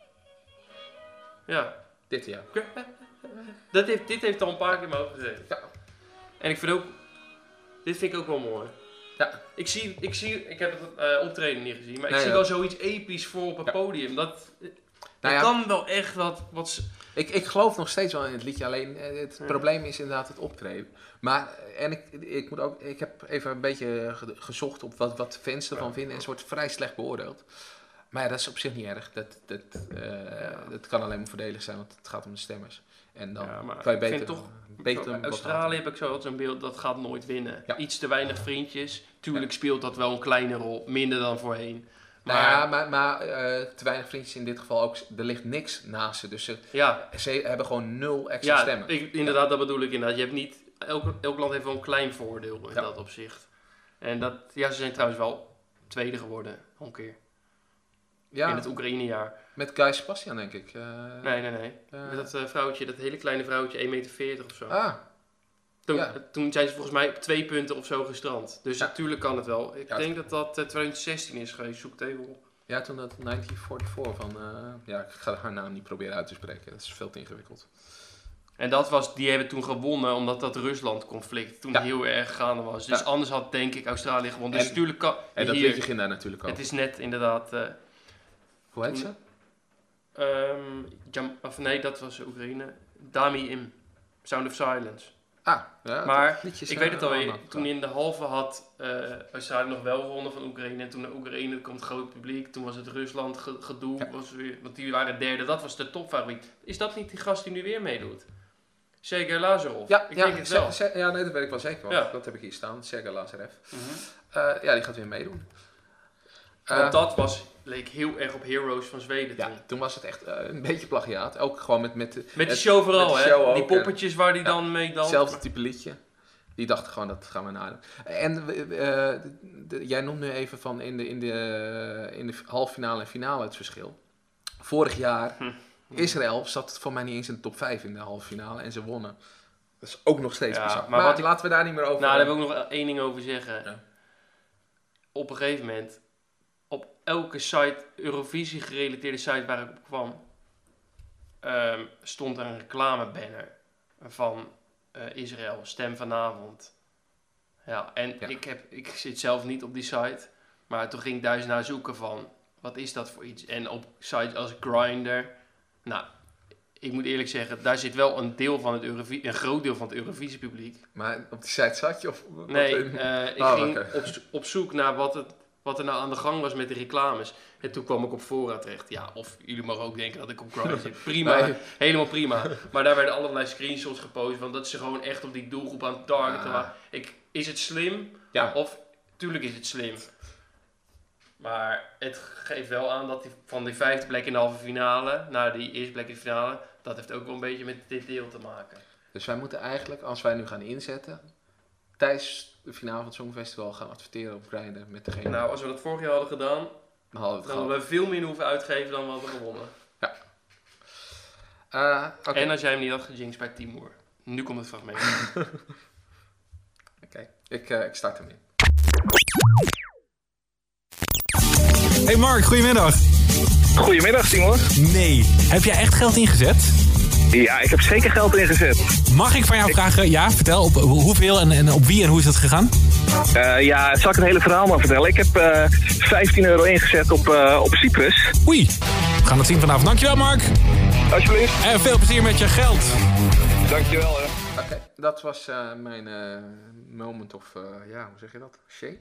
Speaker 1: Ja.
Speaker 2: Dit, ja.
Speaker 1: Dat heeft, dit heeft al een paar keer in mijn hoofd gezeten.
Speaker 2: Ja.
Speaker 1: En ik vind ook... Dit vind ik ook wel mooi.
Speaker 2: Ja.
Speaker 1: Ik zie, ik zie, ik heb het uh, optreden niet gezien, maar
Speaker 2: nee,
Speaker 1: ik zie
Speaker 2: ja.
Speaker 1: wel zoiets episch voor op het ja. podium. Dat, dat
Speaker 2: nou ja,
Speaker 1: kan wel echt wat... wat
Speaker 2: ik, ik geloof nog steeds wel in het liedje, alleen het ja. probleem is inderdaad het optreden. Maar, en ik, ik, moet ook, ik heb even een beetje gezocht op wat, wat fans ervan ja. vinden en ze wordt vrij slecht beoordeeld. Maar ja, dat is op zich niet erg. Dat, dat, uh, ja. dat kan alleen maar voordelig zijn, want het gaat om de stemmers. En dan
Speaker 1: ja,
Speaker 2: kan je beter...
Speaker 1: toch,
Speaker 2: beter
Speaker 1: Australië heb ik zo zo'n beeld, dat gaat nooit winnen.
Speaker 2: Ja.
Speaker 1: Iets te weinig vriendjes. Tuurlijk ja. speelt dat wel een kleine rol, minder dan voorheen.
Speaker 2: Maar, nou ja, maar, maar uh, te weinig vriendjes in dit geval ook. Er ligt niks naast ze. Dus ze,
Speaker 1: ja.
Speaker 2: ze hebben gewoon nul extra
Speaker 1: ja,
Speaker 2: stemmen.
Speaker 1: Ik, inderdaad, ja. dat bedoel ik inderdaad. Je hebt niet, elk, elk land heeft wel een klein voordeel in ja. dat opzicht. En dat, ja, ze zijn trouwens wel tweede geworden, een keer. Ja. In het Oekraïne-jaar.
Speaker 2: Met Guy Sebastian, denk ik. Uh,
Speaker 1: nee, nee, nee. Uh, Met dat uh, vrouwtje, dat hele kleine vrouwtje, één meter veertig of zo.
Speaker 2: Ah.
Speaker 1: Toen,
Speaker 2: ja.
Speaker 1: toen zijn ze volgens mij op twee punten of zo gestrand. Dus ja. natuurlijk kan het wel. Ik
Speaker 2: ja,
Speaker 1: denk dat dat uh, twintig zestien is geweest. Zoek het even op.
Speaker 2: Ja, toen dat negentien vierenveertig van... Uh, ja, ik ga haar naam niet proberen uit te spreken. Dat is veel te ingewikkeld.
Speaker 1: En dat was, die hebben toen gewonnen omdat dat Rusland-conflict toen ja. heel erg gaande was. Dus ja. anders had denk ik Australië gewonnen. Dus
Speaker 2: en,
Speaker 1: natuurlijk kan...
Speaker 2: En dat liedje ging daar natuurlijk ook.
Speaker 1: Het is net inderdaad... Uh,
Speaker 2: Hoe heet
Speaker 1: toen, ze? Um, Jam, of nee, dat was Oekraïne. Dami Im. Sound of Silence.
Speaker 2: Ah, ja,
Speaker 1: maar ik weet het alweer, toen in de halve had uh, Australië nog wel gewonnen van Oekraïne. En toen naar Oekraïne komt het groot publiek. Toen was het Rusland gedoe, ja. was weer, want die waren derde. Dat was de topfavoriet. Is dat niet die gast die nu weer meedoet? Sergej Lazarov?
Speaker 2: Ja,
Speaker 1: ik
Speaker 2: ja,
Speaker 1: denk het wel.
Speaker 2: Se- se- ja, nee, dat weet ik wel zeker. Ja. Dat heb ik hier staan, Sergej Lazarev. Mm-hmm. Uh, ja, die gaat weer meedoen.
Speaker 1: Uh, want dat was, leek heel erg op Heroes van Zweden
Speaker 2: ja,
Speaker 1: toen.
Speaker 2: toen was het echt uh, een beetje plagiaat. Ook gewoon met... Met,
Speaker 1: met de show vooral, hè?
Speaker 2: Show
Speaker 1: die poppetjes waar die ja, dan mee danst.
Speaker 2: Hetzelfde type liedje. Die dachten gewoon, dat gaan we nadoen. En uh, de, de, jij noemt nu even van in de, in, de, in de halve finale en finale het verschil. Vorig jaar, hm. Israël zat voor mij niet eens in de top vijf in de halve finale en ze wonnen. Dat is ook nog steeds
Speaker 1: ja,
Speaker 2: bizar.
Speaker 1: Maar,
Speaker 2: maar
Speaker 1: wat
Speaker 2: laten ik, we daar niet meer over...
Speaker 1: Nou, daar wil ik nog één ding over zeggen. Ja. Op een gegeven moment, op elke site, Eurovisie gerelateerde site waar ik op kwam, um, stond er een reclamebanner van uh, Israël, Stem vanavond. Ja, en ja. Ik, heb, ik zit zelf niet op die site, maar toen ging ik duizend naar zoeken van, wat is dat voor iets? En op sites als Grindr, nou, ik moet eerlijk zeggen, daar zit wel een deel van het Eurovisie, een groot deel van het Eurovisiepubliek.
Speaker 2: Maar op die site zat je? Of
Speaker 1: nee, uh, ik oh, ging okay. op, op zoek naar wat, het, wat er nou aan de gang was met de reclames. En toen kwam ik op Fora terecht. Ja, of jullie mogen ook denken dat ik op Grindr zit. Prima, nee. Helemaal prima. Maar daar werden allerlei screenshots gepost van dat ze gewoon echt op die doelgroep aan het targeten waren. Ik, is het slim?
Speaker 2: Ja.
Speaker 1: Of, tuurlijk is het slim. Maar het geeft wel aan dat die, van die vijfde plek in de halve finale naar die eerste plek in de finale, dat heeft ook wel een beetje met dit deel te maken.
Speaker 2: Dus wij moeten eigenlijk, als wij nu gaan inzetten, tijdens de finale van het Songfestival gaan adverteren op Grindr met degene.
Speaker 1: Nou, als we dat vorig jaar hadden gedaan,
Speaker 2: dan hadden we,
Speaker 1: dan hadden we veel meer hoeven uitgeven dan we hadden gewonnen.
Speaker 2: Ja. Uh, okay.
Speaker 1: En als jij hem niet had gejinxed bij Timur. Nu komt het fragment.
Speaker 2: Oké, okay. ik, uh, ik start hem in.
Speaker 4: Hey Mark, goedemiddag.
Speaker 5: Goedemiddag, Timur.
Speaker 4: Nee, heb jij echt geld ingezet?
Speaker 5: Ja, ik heb zeker geld ingezet.
Speaker 4: Mag ik van jou ik... vragen, ja, vertel, op hoeveel en, en op wie en hoe is dat gegaan?
Speaker 5: Uh, ja, zal ik het hele verhaal maar vertellen. Ik heb uh, vijftien euro ingezet op, uh, op Cyprus.
Speaker 4: Oei, we gaan het zien vanavond. Dankjewel, Mark.
Speaker 5: Alsjeblieft.
Speaker 4: En veel plezier met je geld.
Speaker 5: Dankjewel. Oké,
Speaker 2: okay, dat was uh, mijn uh, moment of, uh, ja, hoe zeg je dat? Shame?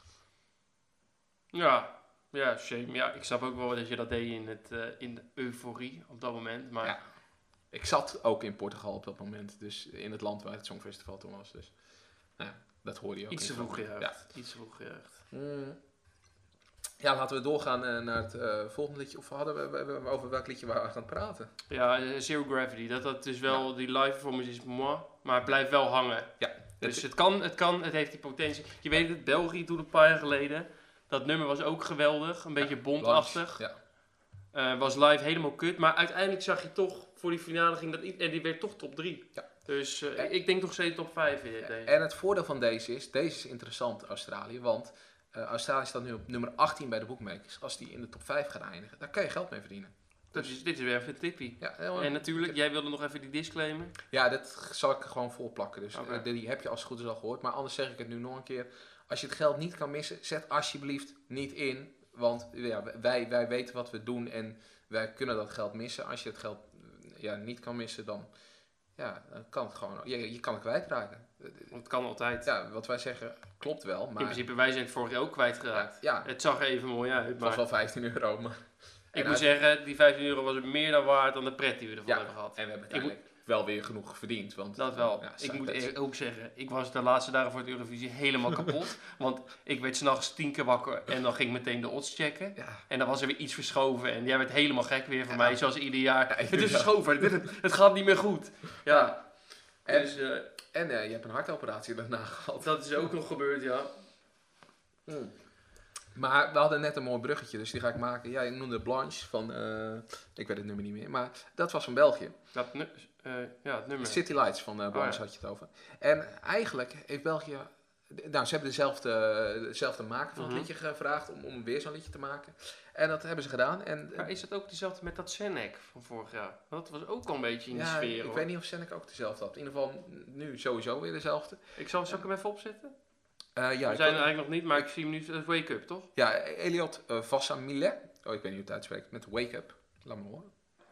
Speaker 1: Ja. Ja, shame. Ja, ik snap ook wel dat je dat deed in, het, uh, in de euforie op dat moment. Maar...
Speaker 2: Ja. Ik zat ook in Portugal op dat moment. Dus in het land waar het Songfestival toen was. Dus nou ja, dat hoorde je ook.
Speaker 1: Iets te vroeg gejuicht.
Speaker 2: Ja.
Speaker 1: Iets te vroeg gejuicht.
Speaker 2: Mm. Ja, laten we doorgaan uh, naar het uh, volgende liedje. Of hadden we, we, we over welk liedje waren we gaan praten?
Speaker 1: Ja, uh, Zero Gravity. Dat, dat is wel, ja. Die live performance is moi. Maar het blijft wel hangen.
Speaker 2: Ja.
Speaker 1: Dus het kan, het kan, het heeft die potentie. Je weet het, België toen een paar jaar geleden. Dat nummer was ook geweldig. Een beetje ja, bondachtig.
Speaker 2: Ja.
Speaker 1: Uh, was live helemaal kut. Maar uiteindelijk zag je toch, voor die finale ging dat... En die werd toch top drie.
Speaker 2: Ja.
Speaker 1: Dus uh, en, ik denk toch steeds top vijf. In
Speaker 2: ja,
Speaker 1: deze.
Speaker 2: En het voordeel van deze is, deze is interessant, Australië. Want uh, Australië staat nu op nummer achttien bij de bookmakers. Als die in de top vijf gaan eindigen, daar kan je geld mee verdienen.
Speaker 1: Dus, dus dit is weer even een tippie.
Speaker 2: Ja, heel,
Speaker 1: en natuurlijk, jij wilde nog even die disclaimer.
Speaker 2: Ja, dat zal ik er gewoon vol plakken. Dus
Speaker 1: okay.
Speaker 2: uh, die heb je als het goed is al gehoord. Maar anders zeg ik het nu nog een keer. Als je het geld niet kan missen, zet alsjeblieft niet in. Want ja, wij, wij weten wat we doen en wij kunnen dat geld missen. Als je het geld ja, niet kan missen, dan ja, dan kan het gewoon, je, je kan het kwijtraken.
Speaker 1: Want het kan altijd.
Speaker 2: Ja, wat wij zeggen klopt wel, maar...
Speaker 1: In principe, wij zijn het vorig jaar ook kwijtgeraakt.
Speaker 2: Ja,
Speaker 1: Het zag er even mooi uit,
Speaker 2: het was
Speaker 1: maar
Speaker 2: wel vijftien euro, maar...
Speaker 1: ik
Speaker 2: En
Speaker 1: moet
Speaker 2: uit-
Speaker 1: zeggen, die vijftien euro was meer dan waard dan de pret die we ervan
Speaker 2: Ja,
Speaker 1: hebben gehad.
Speaker 2: en we hebben
Speaker 1: Ik moet-
Speaker 2: uiteindelijk wel weer genoeg verdiend, want...
Speaker 1: Dat wel.
Speaker 2: Ja,
Speaker 1: ik moet
Speaker 2: het-
Speaker 1: e- ook zeggen, ik was de laatste dagen voor het Eurovisie helemaal kapot. Want ik werd s'nachts tien keer wakker en dan ging ik meteen de odds checken.
Speaker 2: Ja,
Speaker 1: En dan was er weer iets verschoven en jij werd helemaal gek weer van
Speaker 2: Ja.
Speaker 1: mij, zoals ieder jaar.
Speaker 2: Ja, ik
Speaker 1: het is
Speaker 2: wel.
Speaker 1: verschoven, het, het, het gaat niet meer goed. Ja,
Speaker 2: En,
Speaker 1: dus eh,
Speaker 2: en eh, je hebt een hartoperatie daarna gehad.
Speaker 1: dat is ook nog gebeurd, ja.
Speaker 2: Mm. Maar we hadden net een mooi bruggetje, dus die ga ik maken. Jij noemde Blanche van, eh, ik weet het nummer niet meer, maar dat was van België.
Speaker 1: Dat nu, eh, ja, het nummer.
Speaker 2: City Lights van eh, Blanche
Speaker 1: Oh, ja.
Speaker 2: had je het over. En eigenlijk heeft België, nou ze hebben dezelfde, dezelfde maker van het
Speaker 1: Mhm.
Speaker 2: liedje gevraagd om, om weer zo'n liedje te maken. En dat hebben ze gedaan. En,
Speaker 1: Maar is dat ook dezelfde met dat Zenek van vorig jaar? Want dat was ook al een beetje in de
Speaker 2: ja,
Speaker 1: sfeer,
Speaker 2: ik
Speaker 1: hoor.
Speaker 2: weet niet of Senek ook dezelfde had. In ieder geval nu sowieso weer dezelfde.
Speaker 1: Ik zal, zal ik hem even opzetten?
Speaker 2: Eh, ja,
Speaker 1: We
Speaker 2: ik
Speaker 1: zijn er
Speaker 2: wil-
Speaker 1: eigenlijk nog niet, maar ik zie hem nu. Het Wake Up, toch?
Speaker 2: ja, Eliot uh, Vassamile. Oh, ik weet niet hoe het uitspreekt. Met Wake Up. Laat me horen.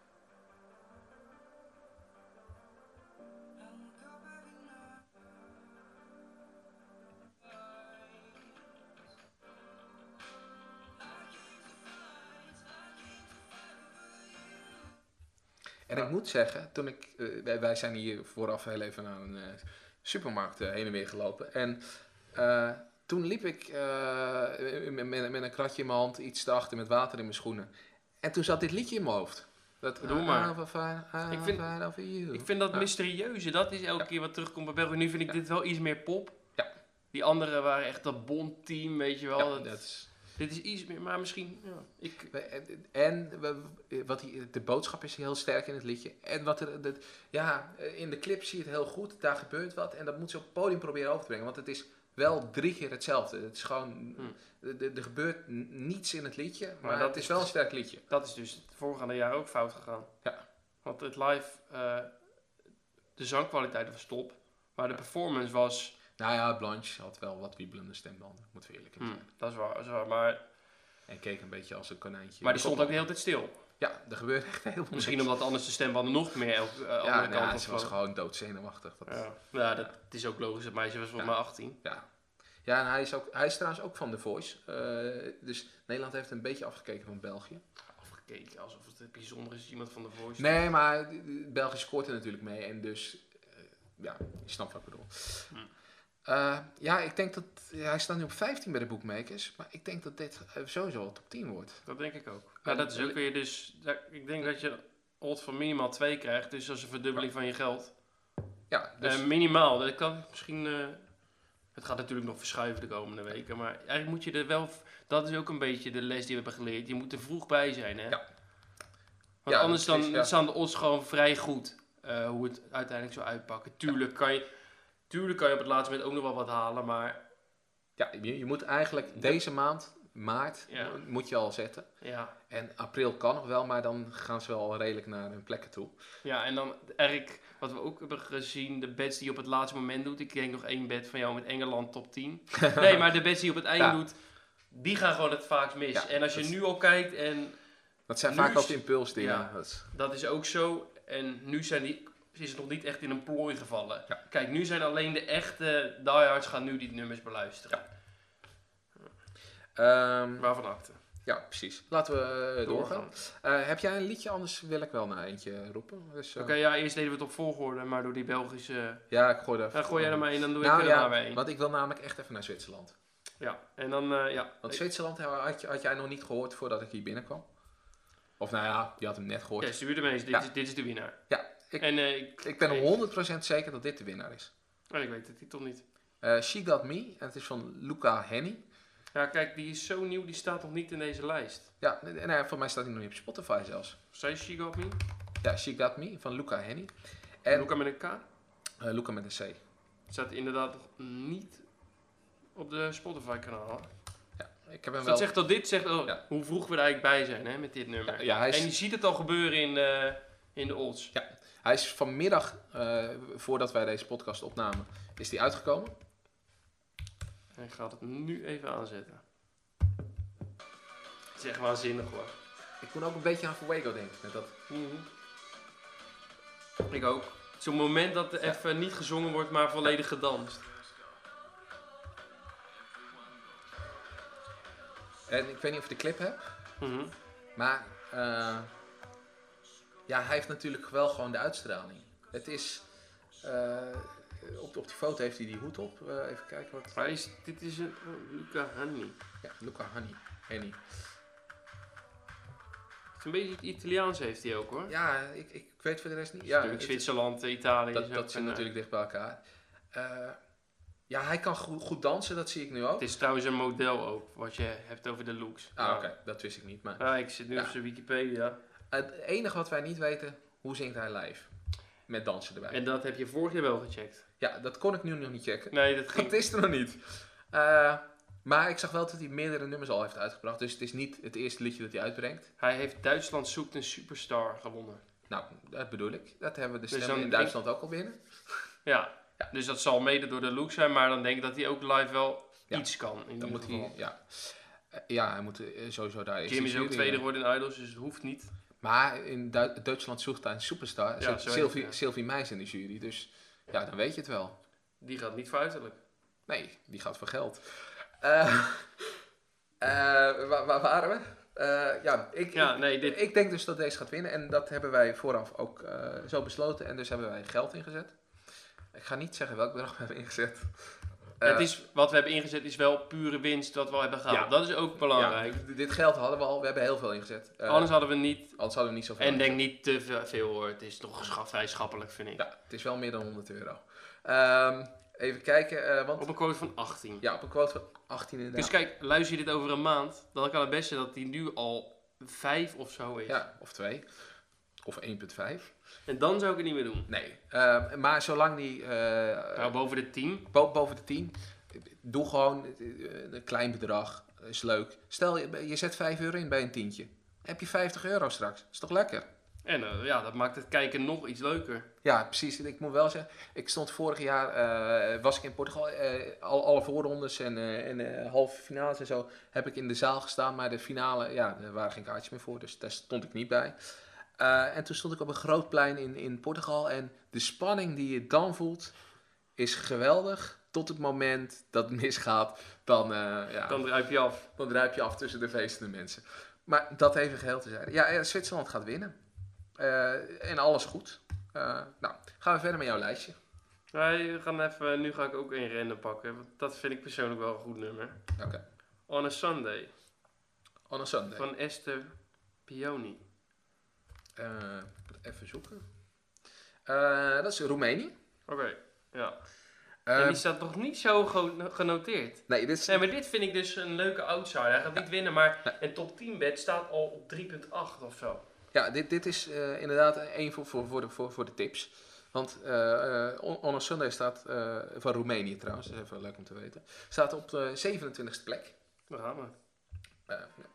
Speaker 2: En ik moet zeggen, toen ik, uh, wij, wij zijn hier vooraf heel even naar een uh, supermarkt uh, heen en weer gelopen. En uh, toen liep ik uh, met, met, met een kratje in mijn hand, iets te achter met water in mijn schoenen. En toen zat dit liedje in mijn hoofd. Dat,
Speaker 1: Doe maar.
Speaker 2: I have a fine- I
Speaker 1: Ik vind-
Speaker 2: have a over you.
Speaker 1: Ik vind dat
Speaker 2: Ja.
Speaker 1: mysterieuze, dat is elke
Speaker 2: Ja.
Speaker 1: keer wat terugkomt bij België. Nu vind ik dit wel iets meer pop.
Speaker 2: Ja.
Speaker 1: Die anderen waren echt dat Bond-team, weet je wel.
Speaker 2: Ja,
Speaker 1: Dat-
Speaker 2: dat is...
Speaker 1: Dit is iets meer, maar misschien, ja. Ik,
Speaker 2: En we- wat die, de boodschap is heel sterk in het liedje. En wat er, dat, ja, in de clip zie je het heel goed. Daar gebeurt wat. En dat moet ze op het podium proberen over te brengen. Want het is wel drie keer hetzelfde. Het is gewoon,
Speaker 1: Hm.
Speaker 2: er, er gebeurt n- niets in het liedje. Maar,
Speaker 1: Maar dat
Speaker 2: het is
Speaker 1: is
Speaker 2: wel een
Speaker 1: dus-
Speaker 2: sterk liedje.
Speaker 1: dat is dus het voorgaande jaar ook fout gegaan.
Speaker 2: Ja.
Speaker 1: Want het live, eh, de zangkwaliteit was top. Maar de performance was,
Speaker 2: Nou ja, Blanche had wel wat wiebelende stembanden. Moeten we eerlijk in
Speaker 1: hm,
Speaker 2: zijn.
Speaker 1: dat is waar, dat is waar. Maar,
Speaker 2: En keek een beetje als een konijntje.
Speaker 1: maar die stond ook de hele tijd stil.
Speaker 2: Ja, er gebeurde echt heel veel.
Speaker 1: Misschien
Speaker 2: niks.
Speaker 1: omdat anders de stembanden nog meer elke uh,
Speaker 2: Ja,
Speaker 1: andere
Speaker 2: nou
Speaker 1: kant
Speaker 2: ja,
Speaker 1: op
Speaker 2: ze was
Speaker 1: sloot.
Speaker 2: gewoon doodzenuwachtig. Dat,
Speaker 1: Ja, ja dat het is ook logisch. Het meisje was volgens
Speaker 2: Ja.
Speaker 1: mij achttien.
Speaker 2: Ja, ja en hij is, ook, hij is trouwens ook van The Voice. Uh, dus Nederland heeft een beetje afgekeken van België.
Speaker 1: Afgekeken, alsof het bijzonder is, iemand van de Voice.
Speaker 2: Nee, maar België scoort er natuurlijk mee. En dus, uh, ja, je snapt wat ik bedoel.
Speaker 1: Hm.
Speaker 2: Uh, ja, ik denk dat... Ja, hij staat nu op vijftien bij de bookmakers. Maar ik denk dat dit uh, sowieso top tien wordt.
Speaker 1: Dat denk ik ook. Ja, dat is ook weer dus... ja, ik denk dat je odds van minimaal twee krijgt. Dus dat is een verdubbeling van je geld.
Speaker 2: Ja, dus...
Speaker 1: Eh, minimaal. Dat kan misschien... eh, het gaat natuurlijk nog verschuiven de komende weken. Maar eigenlijk moet je er wel... Dat is ook een beetje de les die we hebben geleerd. Je moet er vroeg bij zijn, hè?
Speaker 2: Ja.
Speaker 1: Want
Speaker 2: Ja,
Speaker 1: anders
Speaker 2: dat is-
Speaker 1: dan
Speaker 2: ja.
Speaker 1: staan de odds gewoon vrij goed. uh, hoe het uiteindelijk zou uitpakken. Tuurlijk kan je... Tuurlijk kan je op het laatste moment ook nog wel wat halen, maar
Speaker 2: Ja, je, je moet eigenlijk deze maand, maart,
Speaker 1: Ja.
Speaker 2: moet je al zetten.
Speaker 1: ja.
Speaker 2: En april kan nog wel, maar dan gaan ze wel redelijk naar hun plekken toe.
Speaker 1: Ja, en dan eigenlijk, wat we ook hebben gezien, de bets die je op het laatste moment doet. Ik denk nog één bet van jou met Engeland top tien. Nee, maar de bets die je op het einde
Speaker 2: Ja.
Speaker 1: doet, die gaan gewoon het vaakst mis.
Speaker 2: Ja,
Speaker 1: en als je
Speaker 2: dat is-
Speaker 1: nu al kijkt, en
Speaker 2: Dat zijn
Speaker 1: Nu
Speaker 2: vaak
Speaker 1: is-
Speaker 2: ook impulsdingen.
Speaker 1: Ja.
Speaker 2: Dat is-
Speaker 1: dat is ook zo. En nu zijn die, is het nog niet echt in een plooi gevallen.
Speaker 2: Ja.
Speaker 1: Kijk, nu zijn alleen de echte diehards gaan nu die nummers beluisteren.
Speaker 2: Ehm,
Speaker 1: Waarvan akte.
Speaker 2: ja, precies. Laten we uh, doorgaan. Uh, heb jij een liedje? Anders wil ik wel naar eentje roepen. Dus, uh,
Speaker 1: Oké, ja, eerst deden we het op volgorde, maar door die Belgische...
Speaker 2: Ja, ik gooi er even.
Speaker 1: Ja, gooi jij er maar in, dan doe
Speaker 2: Nou
Speaker 1: ik er
Speaker 2: ja,
Speaker 1: maar mee.
Speaker 2: want ik wil namelijk echt even naar Zwitserland.
Speaker 1: Ja, en dan, uh, ja.
Speaker 2: Want Zwitserland had, je, had jij nog niet gehoord voordat ik hier binnenkwam. Of nou ja, je had hem net gehoord.
Speaker 1: Ja, stuur hem eens. Dit,
Speaker 2: Ja.
Speaker 1: is, dit is de winnaar.
Speaker 2: Ja, ik,
Speaker 1: En uh, ik,
Speaker 2: ik ben honderd procent zeker dat dit de winnaar is.
Speaker 1: Oh, ik weet de titel niet.
Speaker 2: Uh, She Got Me, en het is van Luca Henny.
Speaker 1: Ja, kijk, die is zo nieuw, die staat nog niet in deze lijst.
Speaker 2: Ja, en uh, voor mij staat hij nog niet op Spotify zelfs.
Speaker 1: Zij She Got Me?
Speaker 2: Ja, She Got Me van Luca Henny. En
Speaker 1: Luca met een K?
Speaker 2: uh, Luca met een C.
Speaker 1: Staat inderdaad nog niet op de Spotify kanaal.
Speaker 2: Ja, ik heb hem
Speaker 1: Dus
Speaker 2: wel...
Speaker 1: dat zegt dat dit zegt oh,
Speaker 2: Ja.
Speaker 1: hoe vroeg we er eigenlijk bij zijn hè, met dit nummer.
Speaker 2: Ja, ja, hij is-
Speaker 1: En je ziet het al gebeuren in de, in de odds.
Speaker 2: Ja, hij is vanmiddag, uh, voordat wij deze podcast opnamen, is die uitgekomen.
Speaker 1: En ik ga het nu even aanzetten. Het is echt waanzinnig hoor.
Speaker 2: Ik moet ook een beetje aan Fuego denken. Met dat.
Speaker 1: Mhm. Ik ook. Zo'n moment dat er even niet gezongen wordt, maar volledig gedanst.
Speaker 2: En ik weet niet of je de clip hebt,
Speaker 1: Mm-hmm.
Speaker 2: maar uh, ja, hij heeft natuurlijk wel gewoon de uitstraling. Het is, uh, op, op die foto heeft hij die hoed op. Uh, even kijken wat...
Speaker 1: Maar is, dit is een oh, Luca Hany.
Speaker 2: Ja, Luca Hany. Hany.
Speaker 1: Een beetje het Italiaans heeft hij ook hoor.
Speaker 2: Ja, ik, ik weet voor de rest niet.
Speaker 1: Ja,
Speaker 2: Ja, het,
Speaker 1: Zwitserland, Italië.
Speaker 2: dat dat zit natuurlijk dicht bij elkaar. Uh, ja, hij kan goed, goed dansen, dat zie ik nu ook.
Speaker 1: Het is trouwens een model ook, wat je hebt over de looks.
Speaker 2: Ah,
Speaker 1: ja.
Speaker 2: oké, okay, dat wist ik niet. Maar...
Speaker 1: Ja, ik zit nu ja. op zijn Wikipedia.
Speaker 2: Het enige wat wij niet weten, hoe zingt hij live? Met dansen erbij.
Speaker 1: En dat heb je vorig jaar wel gecheckt?
Speaker 2: Ja, dat kon ik nu nog niet checken.
Speaker 1: Nee, dat ging...
Speaker 2: Dat is er nog niet. Uh, maar ik zag wel dat hij meerdere nummers al heeft uitgebracht. Dus het is niet het eerste liedje dat hij uitbrengt.
Speaker 1: Hij heeft Duitsland zoekt een superstar gewonnen.
Speaker 2: Nou, dat bedoel ik. Dat hebben we de
Speaker 1: dus
Speaker 2: stemmen in Duitsland ook al binnen.
Speaker 1: Ja, ja, dus dat zal mede door de look zijn. Maar dan denk ik dat hij ook live wel
Speaker 2: ja.
Speaker 1: iets kan. In
Speaker 2: dan moet
Speaker 1: geval.
Speaker 2: hij, ja. Uh, ja, hij moet uh, sowieso daar...
Speaker 1: Jim is ook tweede geworden in Idols, dus het hoeft niet.
Speaker 2: Maar in Du- Duitsland zoekt hij een superstar.
Speaker 1: Ja,
Speaker 2: zit Sylvie, ja. Sylvie Meijs in de jury. Dus ja, dan weet je het wel.
Speaker 1: Die gaat niet voor uiterlijk.
Speaker 2: Nee, die gaat voor geld. Uh, uh, waar, waar waren we? Uh, ja, ik,
Speaker 1: ja
Speaker 2: ik,
Speaker 1: nee, dit...
Speaker 2: ik denk dus dat deze gaat winnen. En dat hebben wij vooraf ook uh, zo besloten. En dus hebben wij geld ingezet. Ik ga niet zeggen welk bedrag we hebben ingezet.
Speaker 1: Uh, het is, wat we hebben ingezet is wel pure winst wat we hebben gehaald. Ja. Dat is ook belangrijk.
Speaker 2: Ja, dit geld hadden we al. We hebben heel veel ingezet.
Speaker 1: Uh, anders hadden we niet...
Speaker 2: Anders hadden we niet zoveel
Speaker 1: En
Speaker 2: ingezet.
Speaker 1: denk niet te veel hoor. Het is toch scha- vrij schappelijk vind ik.
Speaker 2: Ja, het is wel meer dan honderd euro. Um, even kijken. Uh, want...
Speaker 1: Op een quote van achttien.
Speaker 2: Ja, op een quote van achttien inderdaad.
Speaker 1: Dus kijk, luister je dit over een maand, dan kan het best zijn dat die nu al vijf of zo is.
Speaker 2: Ja, of twee. Of één komma vijf.
Speaker 1: En dan zou ik het niet meer doen.
Speaker 2: Nee, uh, maar zolang die... Uh,
Speaker 1: nou, boven de tien.
Speaker 2: Bo- boven de tien. Doe gewoon een klein bedrag. Is leuk. Stel, je, je zet vijf euro in bij een tientje. Heb je vijftig euro straks. Is toch lekker?
Speaker 1: En uh, ja, dat maakt het kijken nog iets leuker.
Speaker 2: Ja, precies. Ik moet wel zeggen, ik stond vorig jaar, uh, was ik in Portugal, uh, al, alle voorrondes en, uh, en uh, halve finales en zo, heb ik in de zaal gestaan. Maar de finale, ja, er waren geen kaartjes meer voor, dus daar stond ik niet bij. Uh, en toen stond ik op een groot plein in, in Portugal en de spanning die je dan voelt, is geweldig. Tot het moment dat het misgaat, dan, uh, ja,
Speaker 1: dan druip je af.
Speaker 2: Dan druip je af tussen de feestende mensen. Maar dat even geheel te zijn. Ja, ja, Zwitserland gaat winnen. Uh, en alles goed. Uh, nou, gaan we verder met jouw lijstje.
Speaker 1: Wij gaan even, nu ga ik ook een rennen pakken. Want dat vind ik persoonlijk wel een goed nummer.
Speaker 2: Oké. Okay.
Speaker 1: On a Sunday.
Speaker 2: On a Sunday.
Speaker 1: Van Esther Pioni.
Speaker 2: Uh, even zoeken. Uh, dat is Roemenië.
Speaker 1: Oké, okay, ja.
Speaker 2: Uh,
Speaker 1: en die staat nog niet zo genoteerd.
Speaker 2: Nee, dit is...
Speaker 1: nee, maar dit vind ik dus een leuke outsider. Hij gaat niet ja. winnen, maar nee. een top tien bed staat al op drie komma acht of zo.
Speaker 2: Ja, dit, dit is uh, inderdaad één voor, voor, voor, de, voor, voor de tips. Want uh, uh, On, On a Sunday staat, uh, van Roemenië trouwens, dat is even leuk om te weten, staat op de zevenentwintigste plek.
Speaker 1: Daar gaan we.
Speaker 2: Uh, ja.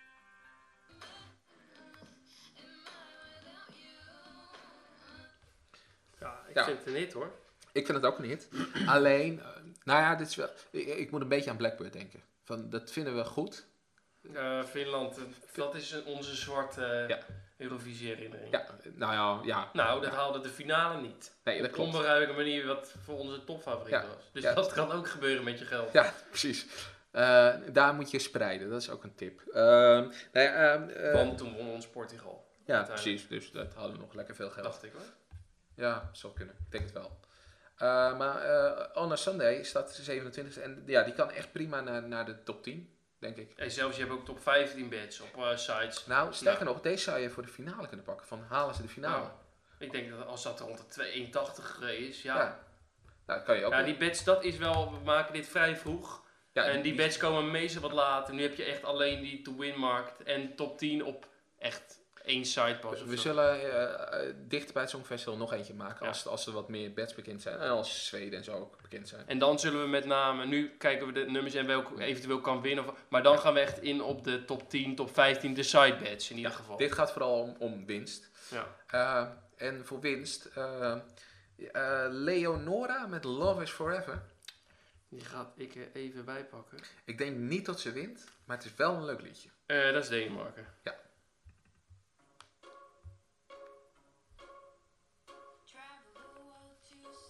Speaker 1: Ja, ik ja. vind het een hit hoor.
Speaker 2: Ik vind het ook een hit. Alleen, uh, nou ja, dit is wel, ik, ik moet een beetje aan Blackbird denken. Van, dat vinden we goed.
Speaker 1: Uh, Finland, dat is een, onze zwarte uh,
Speaker 2: ja.
Speaker 1: Eurovisie-herinnering.
Speaker 2: Ja, nou ja, ja.
Speaker 1: Nou, dat
Speaker 2: ja.
Speaker 1: haalde de finale niet.
Speaker 2: Nee, dat klopt.
Speaker 1: Op onberuikelijke manier wat voor onze topfavoriet ja. was. Dus
Speaker 2: ja.
Speaker 1: dat kan ook gebeuren met je geld.
Speaker 2: Ja, precies. Uh, daar moet je spreiden, dat is ook een tip. Uh, nee, uh, uh,
Speaker 1: Want toen won ons Portugal.
Speaker 2: Ja, precies. Dus dat hadden we nog lekker veel geld.
Speaker 1: Dacht ik hoor.
Speaker 2: Ja, zou kunnen. Ik denk het wel. Uh, maar uh, On a Sunday staat zevenentwintigste en ja, die kan echt prima naar, naar de top tien. Denk ik.
Speaker 1: En zelfs je hebt ook top vijftien bets op uh, sites.
Speaker 2: Nou, sterker nou. nog, deze zou je voor de finale kunnen pakken. Van halen ze de finale.
Speaker 1: Nou, ik denk dat als dat rond de twee komma eenentachtig is, ja.
Speaker 2: Ja, nou, kan je ook.
Speaker 1: Ja, die bets, dat is wel, we maken dit vrij vroeg. Ja, en die, die bets komen meestal wat later. Nu heb je echt alleen die to-win-markt en top tien op echt één site pas.
Speaker 2: We, we zullen uh, dicht bij het Songfestival nog eentje maken ja. als, als er wat meer bets bekend zijn. En als Zweden en zo ook bekend zijn.
Speaker 1: En dan zullen we met name, nu kijken we de nummers en welke eventueel kan winnen. Of, maar dan ja. gaan we echt in op de top tien, top vijftien, de side bets in ieder ja, geval.
Speaker 2: Dit gaat vooral om, om winst.
Speaker 1: Ja.
Speaker 2: Uh, en voor winst, uh, uh, Leonora met Love is Forever.
Speaker 1: Die gaat ik er even bij pakken.
Speaker 2: Ik denk niet dat ze wint, maar het is wel een leuk liedje.
Speaker 1: Uh, dat is Denemarken.
Speaker 2: Ja.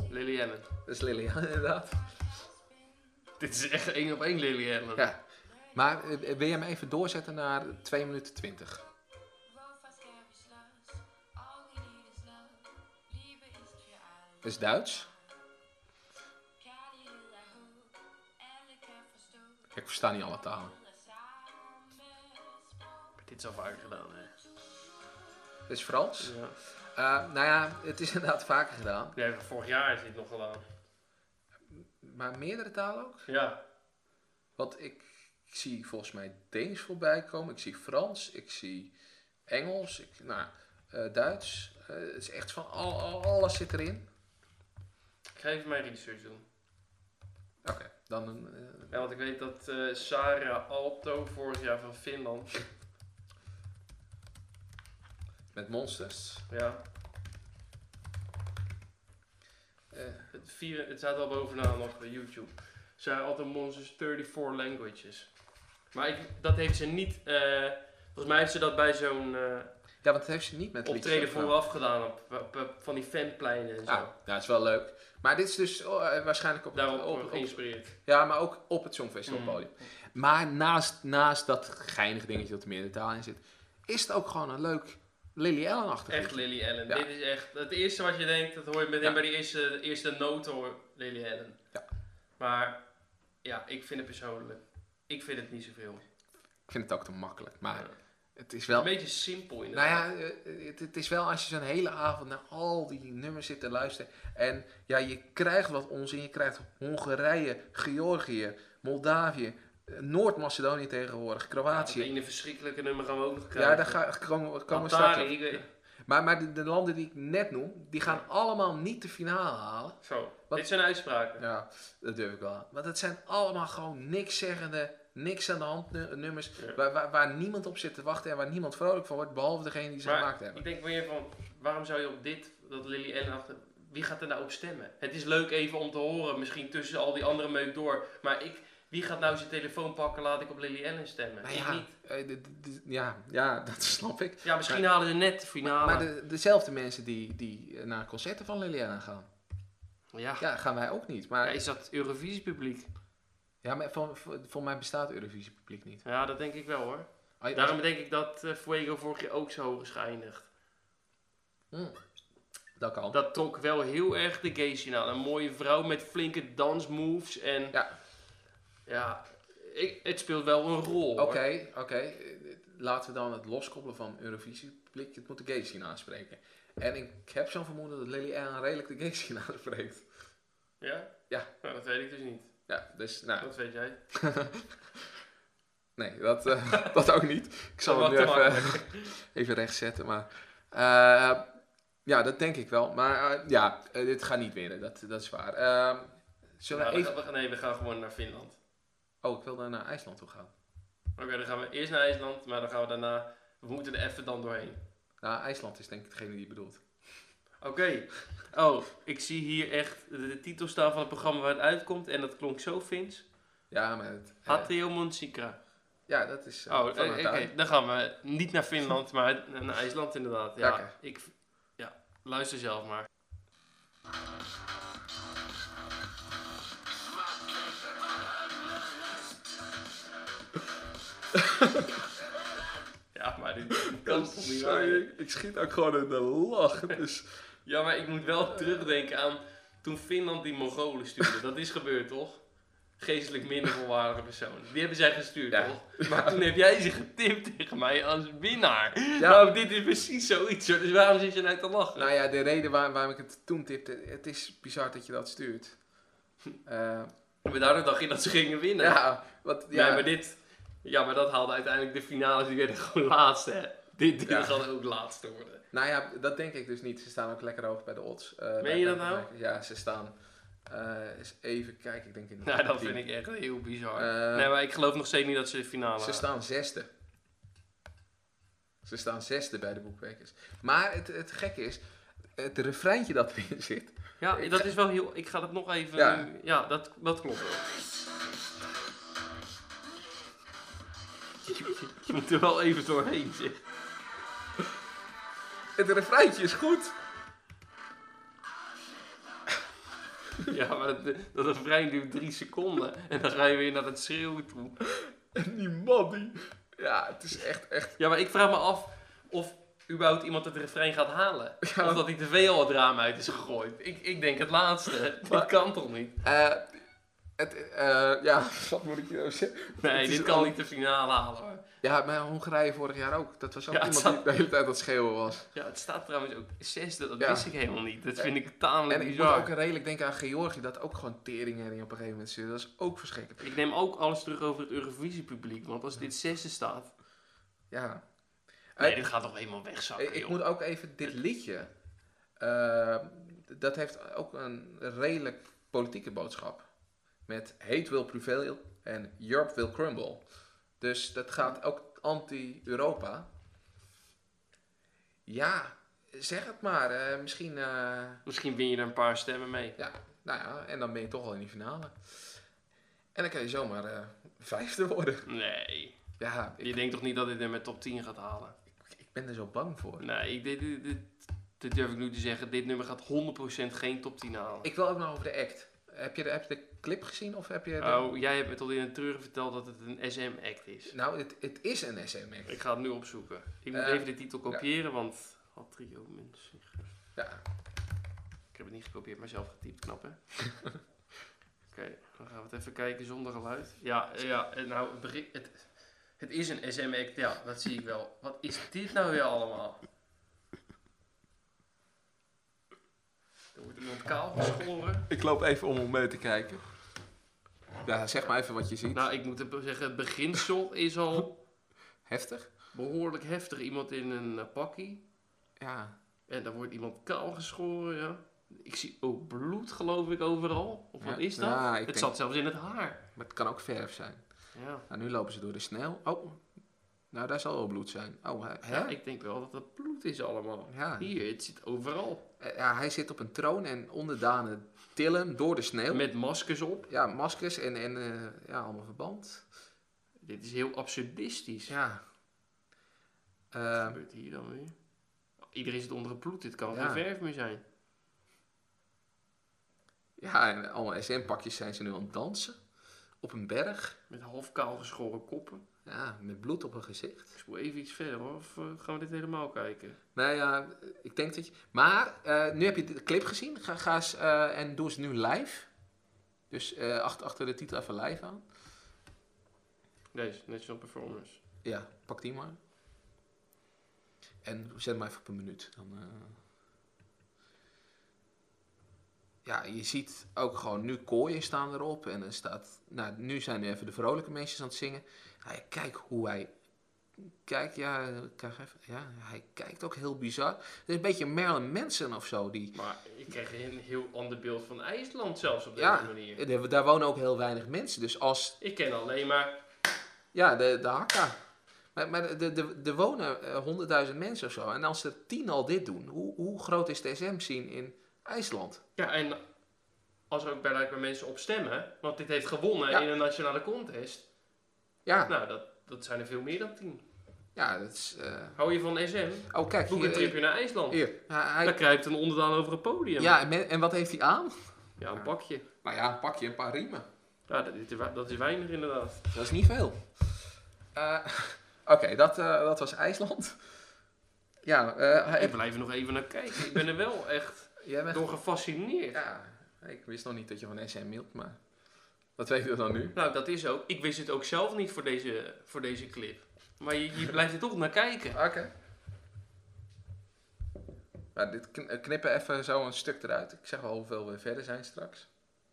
Speaker 1: Lily Allen.
Speaker 2: Dat is Lily Allen, inderdaad.
Speaker 1: Dit is echt één op één Lily Allen.
Speaker 2: Ja. Maar uh, wil jij me even doorzetten naar twee minuten twintig? Dat is Duits. Ik versta niet alle talen.
Speaker 1: Dit is al vaker gedaan, hè?
Speaker 2: Dat is Frans.
Speaker 1: Ja.
Speaker 2: Uh, nou ja, het is inderdaad vaker gedaan.
Speaker 1: Ja, vorig jaar is dit nog gedaan.
Speaker 2: Maar meerdere talen ook?
Speaker 1: Ja.
Speaker 2: Want ik, ik zie volgens mij Deens voorbij komen. Ik zie Frans. Ik zie Engels. Ik, nou, uh, Duits. Uh, het is echt van al, al, alles zit erin.
Speaker 1: Ik ga even mijn research doen.
Speaker 2: Oké, okay, dan... Uh,
Speaker 1: ja, want ik weet dat uh, Sarah Aalto vorig jaar van Finland...
Speaker 2: Met Monsters.
Speaker 1: Ja.
Speaker 2: Uh,
Speaker 1: het, vier, het staat al bovenaan nog bij YouTube. Sarah Aalto Monsters vierentachtig languages. Maar ik, dat heeft ze niet... Uh, volgens mij heeft ze dat bij zo'n... Uh,
Speaker 2: ja, want dat heeft ze niet met
Speaker 1: optreden vooraf gedaan op, op, op van die fanpleinen en zo.
Speaker 2: Ah, ja, dat is wel leuk. Maar dit is dus oh, waarschijnlijk op
Speaker 1: daarop
Speaker 2: het, op,
Speaker 1: geïnspireerd.
Speaker 2: Ja, maar ook op het Songfestivalpodium. Mm. Maar naast, naast dat geinige dingetje dat er meer in de taal in zit, is het ook gewoon een leuk Lily Allen-achtig.
Speaker 1: Echt Lily Allen.
Speaker 2: Ja.
Speaker 1: Dit is echt het eerste wat je denkt, dat hoor je meteen ja. bij die eerste, de eerste noten hoor, Lily Allen.
Speaker 2: Ja.
Speaker 1: Maar ja, ik vind het persoonlijk, ik vind het niet zoveel.
Speaker 2: Ik vind het ook te makkelijk, maar... Ja. Het is
Speaker 1: wel... Het is een beetje simpel
Speaker 2: inderdaad. Nou ja, het, het is wel als je zo'n hele avond naar al die nummers zit te luisteren. En ja, je krijgt wat onzin. Je krijgt Hongarije, Georgië, Moldavië, Noord-Macedonië tegenwoordig, Kroatië.
Speaker 1: Ja, dat ene verschrikkelijke nummer gaan we ook nog krijgen.
Speaker 2: Ja, daar ga, komen, komen we straks op.
Speaker 1: Ik...
Speaker 2: Maar, maar de, de landen die ik net noem, die gaan ja. allemaal niet de finale halen.
Speaker 1: Zo, wat... dit zijn uitspraken.
Speaker 2: Ja, dat durf ik wel. Want het zijn allemaal gewoon niks zeggende... Niks aan de hand nummers ja. waar, waar, waar niemand op zit te wachten en waar niemand vrolijk van wordt, behalve degene die ze
Speaker 1: maar
Speaker 2: gemaakt hebben.
Speaker 1: Ik denk weer van, waarom zou je op dit, dat Lily Allen achter, wie gaat er nou op stemmen? Het is leuk even om te horen, misschien tussen al die andere meuk door, maar ik, wie gaat nou zijn telefoon pakken, laat ik op Lily Allen stemmen?
Speaker 2: Nou
Speaker 1: ik
Speaker 2: ja,
Speaker 1: niet.
Speaker 2: Uh, de, de, de, ja, ja, dat snap ik.
Speaker 1: Ja, misschien
Speaker 2: maar,
Speaker 1: halen ze net de finale.
Speaker 2: Maar de, dezelfde mensen die, die naar concerten van Lily Allen gaan.
Speaker 1: Ja.
Speaker 2: Ja, gaan wij ook niet. Maar
Speaker 1: ja, is dat Eurovisie publiek?
Speaker 2: Ja, maar voor, voor, voor mij bestaat Eurovisie publiek niet.
Speaker 1: Ja, dat denk ik wel hoor.
Speaker 2: Oh,
Speaker 1: Daarom denk ik dat uh, Fuego vorig jaar ook zo hoog is geëindigd.
Speaker 2: Hmm. Dat kan.
Speaker 1: Dat trok wel heel erg de gay aan. Een mooie vrouw met flinke dansmoves en...
Speaker 2: Ja.
Speaker 1: Ja, ik, het speelt wel een rol.
Speaker 2: Oké, okay, oké. Okay. Laten we dan het loskoppelen van Eurovisie publiek. Het moet de gay scene aanspreken. En ik heb zo'n vermoeden dat Lily Allen redelijk de gay scene aanspreekt.
Speaker 1: Ja?
Speaker 2: Ja.
Speaker 1: Nou, dat weet ik dus niet.
Speaker 2: Ja, dus nou...
Speaker 1: Dat weet jij.
Speaker 2: nee, dat, uh, dat ook niet. Ik zal hem nu even, even rechts zetten, maar... Uh, ja, dat denk ik wel. Maar uh, ja, uh, dit gaat niet winnen, dat, dat is waar. Uh, zullen
Speaker 1: nou,
Speaker 2: we even...
Speaker 1: we gaan, nee, we gaan gewoon naar Finland.
Speaker 2: Oh, ik wil dan naar IJsland toe gaan.
Speaker 1: Oké, okay, dan gaan we eerst naar IJsland, maar dan gaan we daarna... We moeten er even dan doorheen.
Speaker 2: Nou, IJsland is denk ik degene die je bedoelt.
Speaker 1: Oké. Okay. Oh, ik zie hier echt de titel staan van het programma waar het uitkomt en dat klonk zo Fins.
Speaker 2: Ja, maar... Het, uh,
Speaker 1: Hateo Monsikra.
Speaker 2: Ja, dat is... Uh,
Speaker 1: oh, oké. Okay. Dan gaan we niet naar Finland, maar naar IJsland inderdaad. Ja,
Speaker 2: okay.
Speaker 1: ik... Ja, luister zelf maar. Ja, maar dit kan toch niet waar.
Speaker 2: Ik, ik schiet ook gewoon in de lach. Dus...
Speaker 1: ja, maar ik moet wel terugdenken aan toen Finland die Mongolen stuurde. Dat is gebeurd, toch? Geestelijk minder volwaardige persoon. Die hebben zij gestuurd, ja. toch? Maar toen heb jij ze getipt tegen mij als winnaar. Ja. Nou, dit is precies zoiets. Dus waarom zit je nou te lachen?
Speaker 2: Nou ja, de reden waar, waarom ik het toen tipte, het is bizar dat je dat stuurt. Uh,
Speaker 1: maar daardoor dacht je dat ze gingen winnen.
Speaker 2: Ja, wat, ja.
Speaker 1: Nee, maar dit... Ja, maar dat haalde uiteindelijk de finales, die werden gewoon laatste, hè? Dit, dit ja. gaat ook laatste worden.
Speaker 2: Nou ja, dat denk ik dus niet. Ze staan ook lekker hoog bij de odds.
Speaker 1: Uh, Meen je dat nou?
Speaker 2: Ja, ze staan... Uh, eens even kijken, ik denk in de
Speaker 1: Nou, dat vind ik echt heel bizar. Uh, nee, maar ik geloof nog steeds niet dat ze de finale
Speaker 2: Ze
Speaker 1: halen.
Speaker 2: staan zesde. Ze staan zesde bij de boekmakers. Maar het, het gekke is, het refreintje dat erin zit...
Speaker 1: Ja, dat is wel heel... Ik ga dat nog even... Ja, nu, ja dat, dat klopt wel. Je moet er wel even doorheen zitten.
Speaker 2: Het refreintje is goed.
Speaker 1: Ja, maar dat, dat refrein duurt drie seconden. En dan ga je weer naar het schreeuwen toe.
Speaker 2: En die man die... Ja, het is echt, echt...
Speaker 1: Ja, maar ik vraag me af of überhaupt iemand het refrein gaat halen.
Speaker 2: Ja.
Speaker 1: Of dat die tv al het raam uit is gegooid. Ik, ik denk het laatste. Dat kan toch niet?
Speaker 2: Uh, het, uh, ja, wat moet ik nou zeggen?
Speaker 1: Nee,
Speaker 2: Het
Speaker 1: dit
Speaker 2: is
Speaker 1: kan
Speaker 2: ook-
Speaker 1: niet de finale halen. Hoor.
Speaker 2: Ja, maar Hongarije vorig jaar ook. Dat was ook
Speaker 1: Ja, het
Speaker 2: iemand die
Speaker 1: staat-
Speaker 2: de hele tijd aan het schreeuwen was.
Speaker 1: Ja, het staat trouwens ook zesde. Dat
Speaker 2: Ja.
Speaker 1: wist ik helemaal niet. Dat vind ik tamelijk
Speaker 2: En ik moet
Speaker 1: bizar.
Speaker 2: ook redelijk denken aan Georgië, dat ook gewoon teringherrie op een gegeven moment stuurde. Dat is ook verschrikkelijk.
Speaker 1: Ik neem ook alles terug over het Eurovisie-publiek. Want als dit zesde staat...
Speaker 2: Ja.
Speaker 1: Nee,
Speaker 2: Eh,
Speaker 1: dit gaat toch helemaal wegzakken,
Speaker 2: ik ik
Speaker 1: joh.
Speaker 2: moet ook even dit liedje. eh, dat heeft ook een redelijk politieke boodschap. Met hate will prevail en Europe will crumble. Dus dat gaat ook anti-Europa. Ja, zeg het maar. eh, misschien, eh,
Speaker 1: Misschien win je er een paar stemmen mee.
Speaker 2: ja, nou ja, en dan ben je toch al in die finale. En dan kan je zomaar eh, vijfde worden.
Speaker 1: Nee.
Speaker 2: Ja, ik,
Speaker 1: Je denkt toch niet dat dit er met top tien gaat halen?
Speaker 2: ik ben er zo bang voor.
Speaker 1: Nee, ik, dit, dit, dit, dit durf ik nu te zeggen. Dit nummer gaat honderd procent geen top tien halen.
Speaker 2: Ik wil ook nog over de act. Heb je de, heb je de clip gezien of heb je de...
Speaker 1: Oh, jij hebt me tot in het treuren verteld dat het een S M-act is.
Speaker 2: Nou, het, het is een S M act.
Speaker 1: Ik ga het nu opzoeken. Ik moet
Speaker 2: Eh,
Speaker 1: even de titel kopiëren, want... Had trio mensen.
Speaker 2: Ja.
Speaker 1: Ik heb het niet gekopieerd, maar zelf getypt. Knap, hè? Oké, dan gaan we het even kijken zonder geluid. Ja, eh, ja eh, nou, het, begin, het, het is een S M-act. Ja, dat zie ik wel. Wat is dit nou weer allemaal? Er wordt iemand kaal geschoren.
Speaker 2: Ik loop even om om mee te kijken. Ja, zeg maar even wat je ziet.
Speaker 1: Nou, ik moet zeggen, het beginsel is al
Speaker 2: Heftig?
Speaker 1: behoorlijk heftig. Iemand in een uh, pakkie.
Speaker 2: Ja.
Speaker 1: En dan wordt iemand kaal geschoren, ja. Ik zie ook bloed, geloof ik, overal. Of wat
Speaker 2: Ja.
Speaker 1: is dat?
Speaker 2: Ja, ik
Speaker 1: het
Speaker 2: denk-
Speaker 1: zat zelfs in het haar.
Speaker 2: Maar het kan ook verf zijn.
Speaker 1: Ja.
Speaker 2: Nou, nu lopen ze door de sneeuw. Oh, nou daar zal wel bloed zijn. Oh, hè?
Speaker 1: Ja, ik denk wel dat het bloed is allemaal.
Speaker 2: Ja.
Speaker 1: Hier, het zit overal.
Speaker 2: Eh, ja, hij zit op een troon en onderdanen tillen door de sneeuw.
Speaker 1: Met maskers op.
Speaker 2: Ja, maskers en, en eh, ja, allemaal verband.
Speaker 1: Dit is heel absurdistisch.
Speaker 2: Ja.
Speaker 1: Wat
Speaker 2: Eh,
Speaker 1: gebeurt hier dan weer? Iedereen zit onder het bloed. Dit kan
Speaker 2: Ja.
Speaker 1: geen verf meer zijn.
Speaker 2: ja, en allemaal S M-pakjes zijn ze nu aan het dansen. Op een berg.
Speaker 1: Met half kaal geschoren koppen.
Speaker 2: Ja, met bloed op hun gezicht.
Speaker 1: Ik spoel even iets verder hoor. Of uh, gaan we dit helemaal kijken?
Speaker 2: Nou ja, ik denk dat je... Maar, eh, nu heb je de clip gezien. Ga, ga eens, eh, en doe eens nu live. Dus eh, achter, achter de titel even live aan.
Speaker 1: Deze, National Performance.
Speaker 2: Ja, pak die maar. En zet hem even op een minuut. Dan, eh. Ja, je ziet ook gewoon nu kooien staan erop. En er staat... Nou, nu zijn nu even de vrolijke mensen aan het zingen. Ja, kijk hoe hij... Kijk, ja, ik krijg even, ja, hij kijkt ook heel bizar. Het is een beetje Marilyn Manson of zo. Die,
Speaker 1: Maar ik kreeg een heel ander beeld van IJsland zelfs op deze
Speaker 2: ja,
Speaker 1: manier.
Speaker 2: er- daar wonen ook heel weinig mensen. Dus als...
Speaker 1: Ik ken alleen maar...
Speaker 2: Ja, de, de Hakka. Maar, maar er de, de, de wonen eh, honderdduizend mensen of zo. En als er tien al dit doen, hoe, hoe groot is de S M-scene in IJsland?
Speaker 1: Ja, en als er ook blijkbaar mensen op stemmen, want dit heeft gewonnen
Speaker 2: Ja.
Speaker 1: in een nationale contest.
Speaker 2: Ja,
Speaker 1: Nou, dat, dat zijn er veel meer dan tien.
Speaker 2: ja dat is... eh,
Speaker 1: Hou je van S M?
Speaker 2: Oh, kijk,
Speaker 1: Boek
Speaker 2: hier.
Speaker 1: een tripje naar IJsland.
Speaker 2: hier. Ja, hij-
Speaker 1: Daar kruipt een onderdaan over het podium.
Speaker 2: ja en, men- en wat heeft hij aan?
Speaker 1: Ja, een pakje.
Speaker 2: Nou ja, een pakje, een paar riemen.
Speaker 1: Ja, dat is, dat is weinig inderdaad.
Speaker 2: Dat is niet veel. Eh, Oké, dat, eh, dat was IJsland. Ja, eh, hij-
Speaker 1: Ik blijf er nog even naar kijken. Ik ben er wel echt
Speaker 2: jij bent...
Speaker 1: door gefascineerd.
Speaker 2: Ja, ik wist nog niet dat je van S M hield, maar wat weten we dan nu?
Speaker 1: Nou, dat is ook. Ik wist het ook zelf niet voor deze, voor deze clip. Maar je, je blijft er toch naar kijken.
Speaker 2: Oké. Nou, dit kn- eh, knippen even zo een stuk eruit. Ik zeg wel hoeveel we verder zijn straks.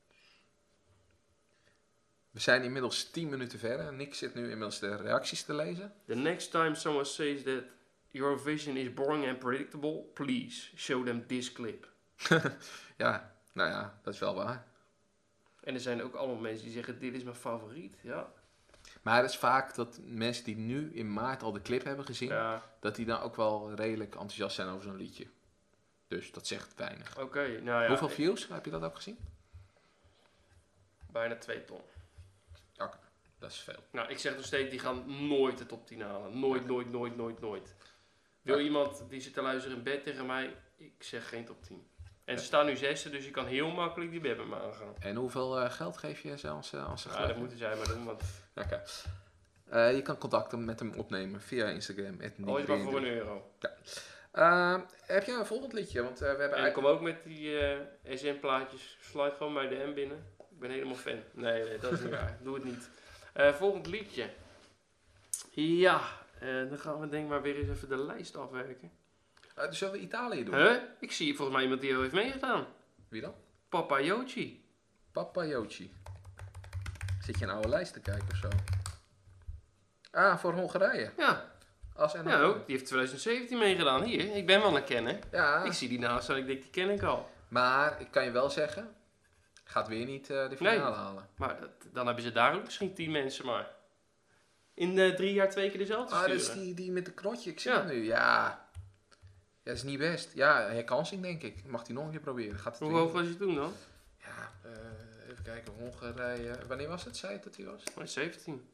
Speaker 2: We zijn inmiddels tien minuten verder. Nick zit nu inmiddels de reacties te lezen.
Speaker 1: The next time someone says that Eurovision is boring and predictable, please show them this clip.
Speaker 2: Ja, nou ja, dat is wel waar.
Speaker 1: En er zijn ook allemaal mensen die zeggen, dit is mijn favoriet. Ja,
Speaker 2: Maar het is vaak dat mensen die nu in maart al de clip hebben gezien,
Speaker 1: ja
Speaker 2: dat die dan ook wel redelijk enthousiast zijn over zo'n liedje. Dus dat zegt weinig.
Speaker 1: oké. nou ja,
Speaker 2: Hoeveel views? Heb je dat ook gezien?
Speaker 1: bijna twee ton.
Speaker 2: Oké, dat is veel.
Speaker 1: Nou, ik zeg nog steeds, die gaan nooit de top tien halen. Nooit, nooit, nooit, nooit, nooit. Wil
Speaker 2: Ja.
Speaker 1: iemand die zit te luisteren in bed tegen mij? Ik zeg geen top tien. En ze staan nu zesde, dus je kan heel makkelijk die Bebben aangaan.
Speaker 2: En hoeveel uh, geld geef je ze als, uh, als ze
Speaker 1: Ja, dat moeten zij maar doen. Want...
Speaker 2: Oké. Okay. Uh, je kan contacten met hem opnemen via Instagram.
Speaker 1: Ooit maar voor een euro.
Speaker 2: Ja. Uh, heb je een volgend liedje? Want uh, we hebben
Speaker 1: en ik kom ook met die uh, S M-plaatjes. Sluit gewoon bij de M binnen. Ik ben helemaal fan. Nee, nee dat is niet waar. Doe het niet. Uh, volgend liedje. Ja, uh, dan gaan we denk ik maar weer eens even de lijst afwerken.
Speaker 2: Uh, dus zullen we Italië doen?
Speaker 1: Huh? Ik zie volgens mij iemand die al heeft meegedaan.
Speaker 2: Wie dan?
Speaker 1: Papa Yochi.
Speaker 2: Papa Yochi. Zit je een oude lijst te kijken of zo? Ah, voor Hongarije.
Speaker 1: Ja.
Speaker 2: Als en
Speaker 1: ja, ook. Die heeft twintig zeventien meegedaan. Hier, ik ben wel een kenner.
Speaker 2: Ja.
Speaker 1: Ik zie die naast en ik denk, die ken ik al.
Speaker 2: Maar, ik kan je wel zeggen, gaat weer niet uh, de finale
Speaker 1: nee.
Speaker 2: halen.
Speaker 1: Maar dat, dan hebben ze daar ook misschien tien mensen maar. In uh, drie jaar twee keer dezelfde
Speaker 2: Ah,
Speaker 1: sturen.
Speaker 2: dat is die, die met de krotje. Ik zie
Speaker 1: ja.
Speaker 2: hem nu. Ja. Ja, dat is niet best. Ja, herkansing denk ik. Mag hij nog een keer proberen. Gaat het
Speaker 1: Hoe
Speaker 2: weer...
Speaker 1: hoog was je toen dan?
Speaker 2: Ja, uh, even kijken. Hongarije. Wanneer was het? Zei het dat hij was?
Speaker 1: Oh, zeventien.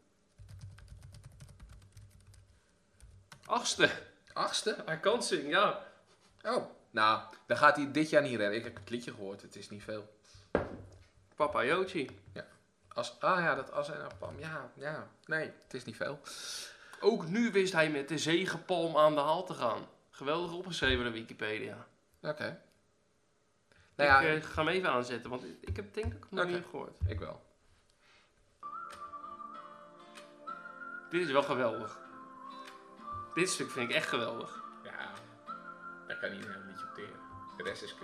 Speaker 1: Achtste.
Speaker 2: Achtste?
Speaker 1: Herkansing, ja.
Speaker 2: Oh, nou, dan gaat hij dit jaar niet redden. Ik heb het liedje gehoord. Het is niet veel.
Speaker 1: Papa Yochi.
Speaker 2: Ja. Als, ah ja, dat as en apam. Ja, ja. Nee, het is niet veel.
Speaker 1: Ook nu wist hij met de zegenpalm aan de haal te gaan. Geweldig opgeschreven op Wikipedia.
Speaker 2: Oké. Okay.
Speaker 1: Nou ja, ik uh, ga hem even aanzetten, want ik heb het denk ik nog okay. niet gehoord.
Speaker 2: Ik wel.
Speaker 1: Dit is wel geweldig. Dit stuk vind ik echt geweldig.
Speaker 2: Ja, daar kan niet helemaal niet op teren. De rest is kut.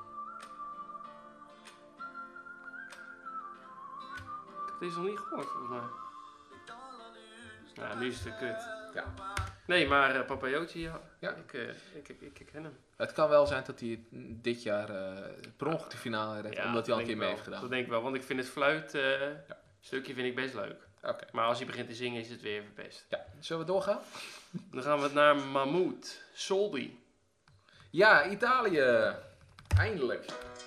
Speaker 1: Ik heb deze nog niet gehoord volgens mij. Nou, nu is het kut.
Speaker 2: Ja.
Speaker 1: Nee, maar uh, Papa Yochi, ja.
Speaker 2: ja.
Speaker 1: Ik, uh, ik, ik, ik, ik ken hem.
Speaker 2: Het kan wel zijn dat hij dit jaar uh, per ongeluk de finale redt, ja, omdat hij al een keer mee heeft gedaan.
Speaker 1: Dat denk ik wel, want ik vind het fluit uh, ja. stukje vind ik best leuk.
Speaker 2: Okay.
Speaker 1: Maar als hij begint te zingen is het weer verpest.
Speaker 2: Ja, zullen we doorgaan?
Speaker 1: Dan gaan we naar Mahmood, Soldi.
Speaker 2: Ja, Italië. Eindelijk.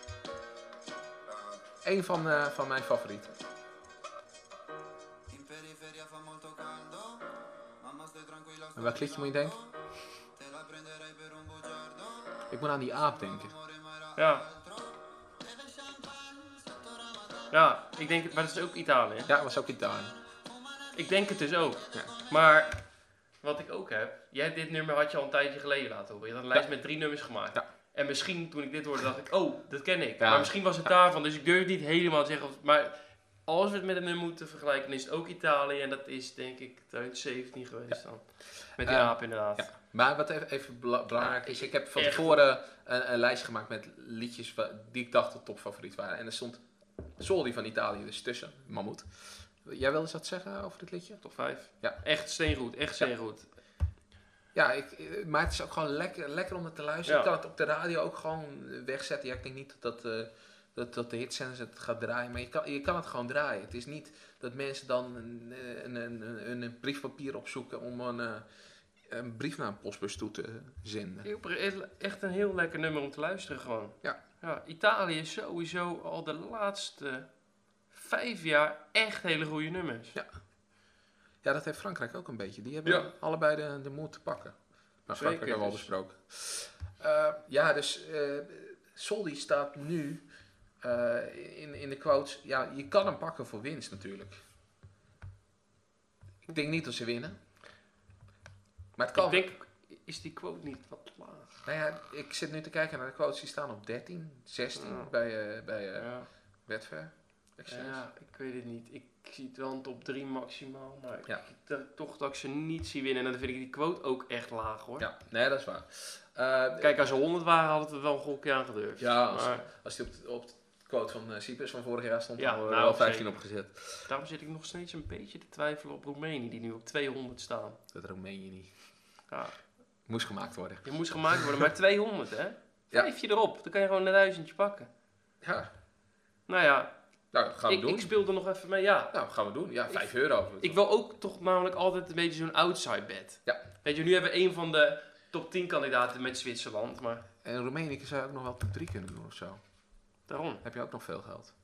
Speaker 2: Eén van, uh, van mijn favorieten. En welk liedje moet je denken? Ik moet aan die aap denken.
Speaker 1: Ja. Ja, ik denk, maar dat is ook Italië.
Speaker 2: Ja, dat was ook Italië.
Speaker 1: Ik denk het dus ook.
Speaker 2: Ja.
Speaker 1: Maar wat ik ook heb, jij hebt dit nummer had je al een tijdje geleden laten horen. Je had een lijst ja. met drie nummers gemaakt. Ja. En misschien toen ik dit hoorde dacht ik, oh, dat ken ik. Ja. Maar misschien was het daarvan, dus ik durf niet helemaal te zeggen. Maar als we het met een nummer moeten vergelijken, dan is het ook Italië. En dat is denk ik twintig zeventien geweest ja. dan. Met die uh, aap inderdaad. Ja.
Speaker 2: Maar wat even, even belangrijk is, ik heb van tevoren een, een lijst gemaakt met liedjes die ik dacht de topfavoriet waren. En er stond Soldi van Italië dus tussen, Mahmood. Jij wilde eens wat zeggen over dit liedje?
Speaker 1: Top vijf.
Speaker 2: Ja.
Speaker 1: Echt steengoed, echt steengoed.
Speaker 2: Ja, ik, maar het is ook gewoon lekker, lekker om het te luisteren. Ja. Ik kan het op de radio ook gewoon wegzetten. Ja, ik denk niet dat, uh, dat, dat de hitzenders het gaat draaien, maar je kan, je kan het gewoon draaien. Het is niet dat mensen dan een, een, een, een, een briefpapier opzoeken om een, uh, een brief naar een postbus toe te zenden.
Speaker 1: Echt een heel lekker nummer om te luisteren gewoon.
Speaker 2: Ja.
Speaker 1: Ja, Italië is sowieso al de laatste vijf jaar echt hele goede nummers.
Speaker 2: Ja. Ja, dat heeft Frankrijk ook een beetje. Die hebben ja. allebei de, de moed te pakken. Maar Frankrijk hebben we al besproken. Uh, ja, dus uh, Soldi staat nu uh, in, in de quotes. Ja, je kan hem pakken voor winst natuurlijk. Ik denk niet dat ze winnen. Maar het kan.
Speaker 1: Ik denk, is die quote niet wat laag?
Speaker 2: Nou ja, ik zit nu te kijken naar de quotes. Die staan op dertien, zestien ja. bij, uh, bij uh, ja. Betfair.
Speaker 1: Ja, ik weet het niet. Ik zie het wel een top drie maximaal, maar
Speaker 2: ja.
Speaker 1: ik, dat, toch dat ik ze niet zie winnen. En dan vind ik die quote ook echt laag hoor.
Speaker 2: Ja, nee, dat is waar. Uh,
Speaker 1: Kijk, als ze honderd waren, hadden we wel een gokje aangedurfd.
Speaker 2: Ja, als,
Speaker 1: maar,
Speaker 2: als die op, de, op de quote van uh, Cyprus van vorig jaar stond,
Speaker 1: ja,
Speaker 2: hadden we
Speaker 1: nou,
Speaker 2: wel vijftien opgezet.
Speaker 1: Daarom zit ik nog steeds een beetje te twijfelen op Roemenië, die nu op tweehonderd staan.
Speaker 2: Dat Roemenië niet.
Speaker 1: Ja.
Speaker 2: Moest gemaakt worden.
Speaker 1: Je moest gemaakt worden, maar tweehonderd hè? Vijfje ja. erop, dan kan je gewoon een duizendje pakken.
Speaker 2: Ja.
Speaker 1: Nou ja.
Speaker 2: Nou, gaan we
Speaker 1: ik,
Speaker 2: doen.
Speaker 1: Ik speel er nog even mee, ja.
Speaker 2: Nou, gaan we doen. Ja, vijf euro.
Speaker 1: Ik wil ook toch namelijk altijd een beetje zo'n outside bet.
Speaker 2: Ja.
Speaker 1: Weet je, nu hebben we een van de top tien kandidaten met Zwitserland, maar...
Speaker 2: En Roemenië zou je ook nog wel top drie kunnen doen of zo.
Speaker 1: Daarom.
Speaker 2: Heb je ook nog veel geld.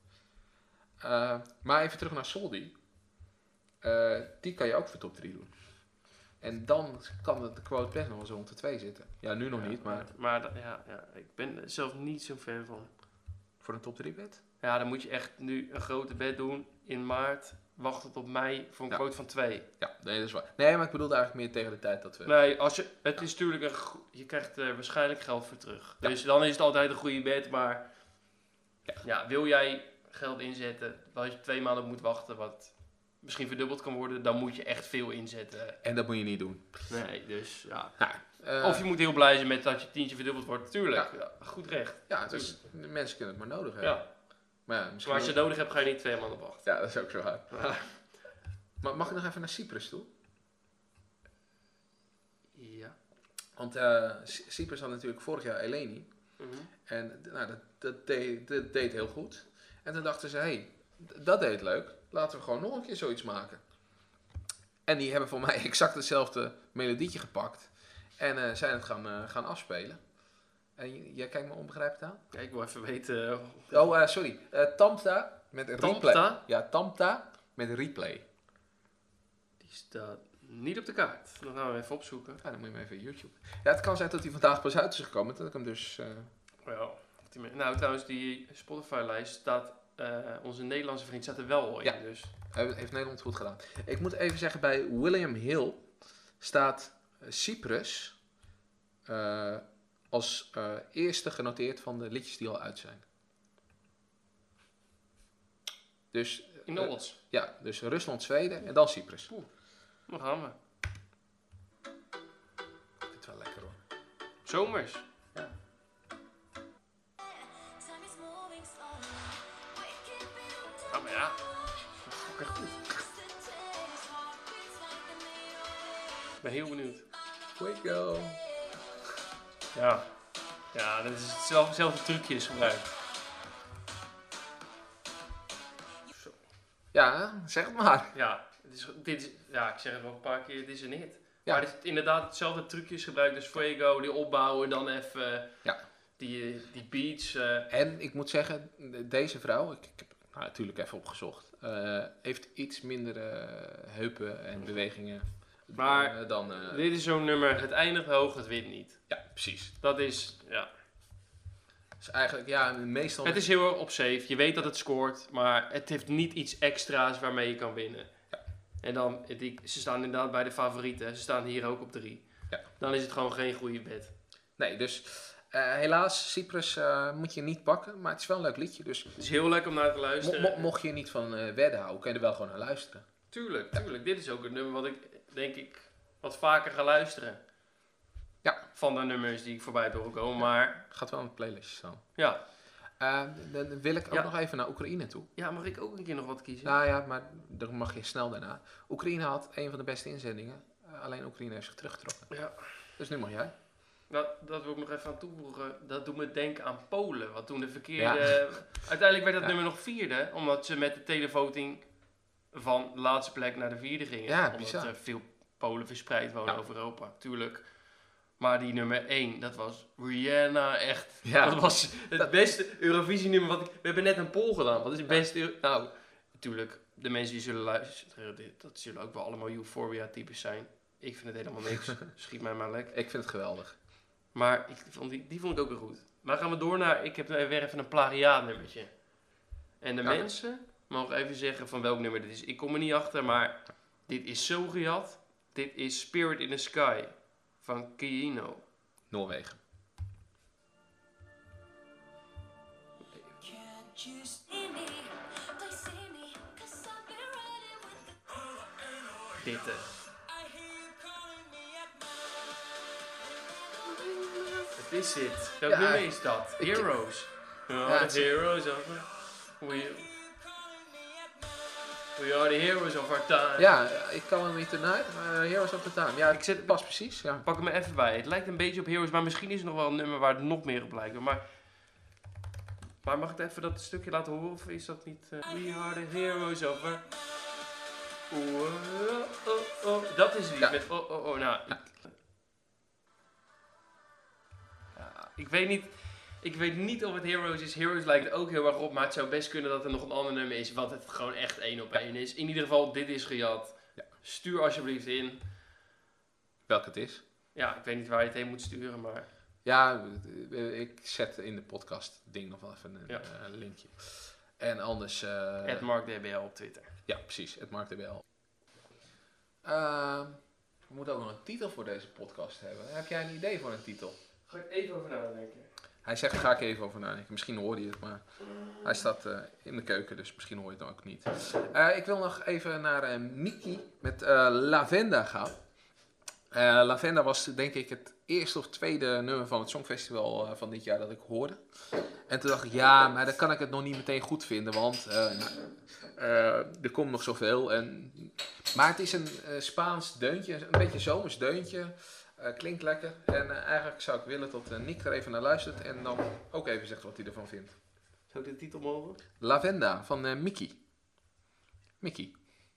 Speaker 2: Uh, maar even terug naar Soldi. Uh, die kan je ook voor top drie doen. En dan kan de quote best nog wel zo rond de twee zitten. Ja, nu nog
Speaker 1: Ja,
Speaker 2: niet, maar
Speaker 1: Maar dat- ja, ja, ik ben er zelf niet zo'n fan van.
Speaker 2: voor een top drie bed?
Speaker 1: Ja, dan moet je echt nu een grote bed doen in maart. Wachten tot mei voor een
Speaker 2: Ja.
Speaker 1: quote van twee.
Speaker 2: Ja, nee, dat is waar. Nee, maar ik bedoelde eigenlijk meer tegen de tijd dat we...
Speaker 1: Nee, als je, het is natuurlijk een go- je krijgt er waarschijnlijk geld voor terug.
Speaker 2: Ja.
Speaker 1: Dus dan is het altijd een goede bed. Maar ja. Ja, wil jij geld inzetten, waar je twee maanden op moet wachten, wat misschien verdubbeld kan worden, dan moet je echt veel inzetten.
Speaker 2: En dat moet je niet doen.
Speaker 1: Nee, dus ja.
Speaker 2: Ja, eh,
Speaker 1: Of je moet heel blij zijn met dat je tientje verdubbeld wordt. Tuurlijk, ja, goed recht.
Speaker 2: Ja, dus mensen kunnen het maar nodig hebben.
Speaker 1: Ja.
Speaker 2: Maar ja, misschien...
Speaker 1: Maar als je het nodig hebt, ga je niet twee maanden op wachten.
Speaker 2: Ja, dat is ook zo waar. Maar mag ik nog even naar Cyprus toe?
Speaker 1: Ja.
Speaker 2: Want uh, Cyprus had natuurlijk vorig jaar Eleni.
Speaker 1: Mm-hmm.
Speaker 2: En nou, dat, dat, deed, dat deed heel goed. En toen dachten ze, hé, hey, dat deed leuk. Laten we gewoon nog een keer zoiets maken. En die hebben voor mij exact hetzelfde melodietje gepakt. En uh, zijn het gaan, uh, gaan afspelen. En jij kijkt me onbegrijpend aan?
Speaker 1: Ja, ik wil even weten.
Speaker 2: Oh, uh, sorry. Uh, Tamta met een replay.
Speaker 1: Tamta?
Speaker 2: Ja, Tamta met replay.
Speaker 1: Die staat niet op de kaart. Dan gaan we even opzoeken.
Speaker 2: Ja, dan moet je hem even op YouTube. Ja, het kan zijn dat hij vandaag pas uit is gekomen. Dat ik hem dus... Uh...
Speaker 1: Ja. Nou, trouwens, die Spotify-lijst staat... Uh, onze Nederlandse vriend staat er wel in.
Speaker 2: Ja.
Speaker 1: Dus.
Speaker 2: Heeft Nederland goed gedaan. Ik moet even zeggen, bij William Hill staat Cyprus uh, als uh, eerste genoteerd van de liedjes die al uit zijn. Dus,
Speaker 1: in de odds?
Speaker 2: Uh, ja, dus Rusland, Zweden en dan Cyprus.
Speaker 1: Oeh, dan gaan we.
Speaker 2: Dit is wel lekker hoor.
Speaker 1: Zomers.
Speaker 2: Ja.
Speaker 1: Oh, maar ja. Dat is fucking goed. Ik ben heel benieuwd.
Speaker 2: Fuego.
Speaker 1: Ja. Ja, dat is hetzelfde, hetzelfde trucje is gebruikt. Zo.
Speaker 2: Ja, zeg het maar.
Speaker 1: Ja, het is, dit is, ja, ik zeg het wel een paar keer, het is een hit.
Speaker 2: Ja.
Speaker 1: Maar het is inderdaad hetzelfde trucje is gebruikt. Dus Fuego, die opbouwen, dan even
Speaker 2: ja.
Speaker 1: die, die beats. Uh.
Speaker 2: En ik moet zeggen, deze vrouw, ik, ik heb nou, natuurlijk even opgezocht, uh, heeft iets minder uh, heupen en bewegingen.
Speaker 1: Maar
Speaker 2: uh, dan, uh,
Speaker 1: dit is zo'n nummer, het eindigt hoog, het wint niet.
Speaker 2: Ja, precies.
Speaker 1: Dat is, ja.
Speaker 2: Dus eigenlijk, ja, meestal...
Speaker 1: Het is heel erg op safe, je weet dat het scoort, maar het heeft niet iets extra's waarmee je kan winnen.
Speaker 2: Ja.
Speaker 1: En dan, die, ze staan inderdaad bij de favorieten, ze staan hier ook op drie.
Speaker 2: Ja.
Speaker 1: Dan is het gewoon geen goede bet.
Speaker 2: Nee, dus uh, helaas, Cyprus uh, moet je niet pakken, maar het is wel een leuk liedje. Dus
Speaker 1: het is heel leuk om naar te luisteren.
Speaker 2: Mo- mo- mocht je niet van uh, wedden houden, kun je er wel gewoon naar luisteren.
Speaker 1: Tuurlijk, tuurlijk. Dit is ook een nummer wat ik, denk ik, wat vaker ga luisteren.
Speaker 2: Ja.
Speaker 1: Van de nummers die ik voorbij horen komen, ja. Maar...
Speaker 2: Gaat wel in de playlist staan.
Speaker 1: Ja.
Speaker 2: Uh, dan wil ik ook
Speaker 1: ja.
Speaker 2: nog even naar Oekraïne toe.
Speaker 1: Ja, mag ik ook een keer nog wat kiezen?
Speaker 2: Nou ja, maar dan mag je snel daarna. Oekraïne had een van de beste inzendingen. Uh, alleen Oekraïne heeft zich teruggetrokken.
Speaker 1: Ja.
Speaker 2: Dus nu mag jij.
Speaker 1: Nou, dat wil ik nog even aan toevoegen. Dat doet me denken aan Polen. Wat toen de verkeerde...
Speaker 2: Ja.
Speaker 1: Uiteindelijk werd dat
Speaker 2: ja.
Speaker 1: nummer nog vierde. Omdat ze met de televoting van de laatste plek naar de vierde gingen.
Speaker 2: Ja,
Speaker 1: omdat
Speaker 2: bizar.
Speaker 1: er veel Polen verspreid wonen
Speaker 2: Ja.
Speaker 1: over Europa. Tuurlijk. Maar die nummer één, dat was Rihanna. Echt.
Speaker 2: Ja.
Speaker 1: Dat was het
Speaker 2: dat...
Speaker 1: beste Eurovisie nummer. Wat ik, we hebben net een poll gedaan. Wat is het beste... Ja. Nou, natuurlijk. De mensen die zullen luisteren. Dit, dat zullen ook wel allemaal Euphoria types zijn. Ik vind het helemaal niks. Schiet mij maar lek.
Speaker 2: Ik vind het geweldig.
Speaker 1: Maar ik vond die, die vond ik ook weer goed. Maar gaan we door naar... Ik heb weer even een plagiaatnummertje. En de
Speaker 2: ja.
Speaker 1: mensen mogen even zeggen van welk nummer dit is. Ik kom er niet achter, maar dit is zo gejat. Dit is Spirit in the Sky van Keino.
Speaker 2: Noorwegen.
Speaker 1: Dit uh. Het is het. Welk
Speaker 2: Ja,
Speaker 1: nummer is dat?
Speaker 2: ik-
Speaker 1: Heroes. We
Speaker 2: Ja,
Speaker 1: are
Speaker 2: het
Speaker 1: the
Speaker 2: is-
Speaker 1: heroes of... We, we are the heroes of our time.
Speaker 2: Ja, ik kan hem niet tonight. Uh, Heroes of the Time. Ja, ik zit het pas precies. Ja.
Speaker 1: Pak hem er even bij. Het lijkt een beetje op Heroes, maar misschien is er nog wel een nummer waar het nog meer op lijkt. Maar, maar mag ik even dat stukje laten horen of is dat niet... Uh, we are the heroes of our... Oh, oh, oh, oh. Dat is die
Speaker 2: Ja.
Speaker 1: met oh, oh, oh. Nou, ik, ja, ik weet niet... Ik weet niet of het Heroes is. Heroes lijkt er ook heel erg op, maar het zou best kunnen dat er nog een ander nummer is wat het gewoon echt één op één is. In ieder geval, dit is gejat.
Speaker 2: Ja.
Speaker 1: Stuur alsjeblieft in.
Speaker 2: welke het is.
Speaker 1: Ja, ik weet niet waar je het heen moet sturen, maar...
Speaker 2: Ja, eh, ik zet in de podcast ding nog wel even een
Speaker 1: Ja.
Speaker 2: eh, linkje. En anders... eh,
Speaker 1: Het MarkDBL op Twitter.
Speaker 2: ja, precies. Het MarkDBL. Uh, we moeten ook nog een titel voor deze podcast hebben. Heb jij een idee voor een titel?
Speaker 1: Ga ik even over nadenken.
Speaker 2: Hij zegt, ga ik even over nadenken. Misschien hoorde je het, maar hij staat uh, in de keuken, dus misschien hoor je het dan ook niet. Uh, ik wil nog even naar uh, Miki met uh, Lavenda gaan. Uh, Lavenda was denk ik het eerste of tweede nummer van het Songfestival uh, van dit jaar dat ik hoorde. En toen dacht ik, ja, maar dan kan ik het nog niet meteen goed vinden, want uh, nou, uh, er komt nog zoveel. En... Maar het is een uh, Spaans deuntje, een beetje zomers deuntje. Uh, klinkt lekker. En uh, eigenlijk zou ik willen dat uh, Nick er even naar luistert en dan ook even zegt wat hij ervan vindt.
Speaker 1: Zou ik de titel mogen?
Speaker 2: Lavenda van uh, Miki. Miki.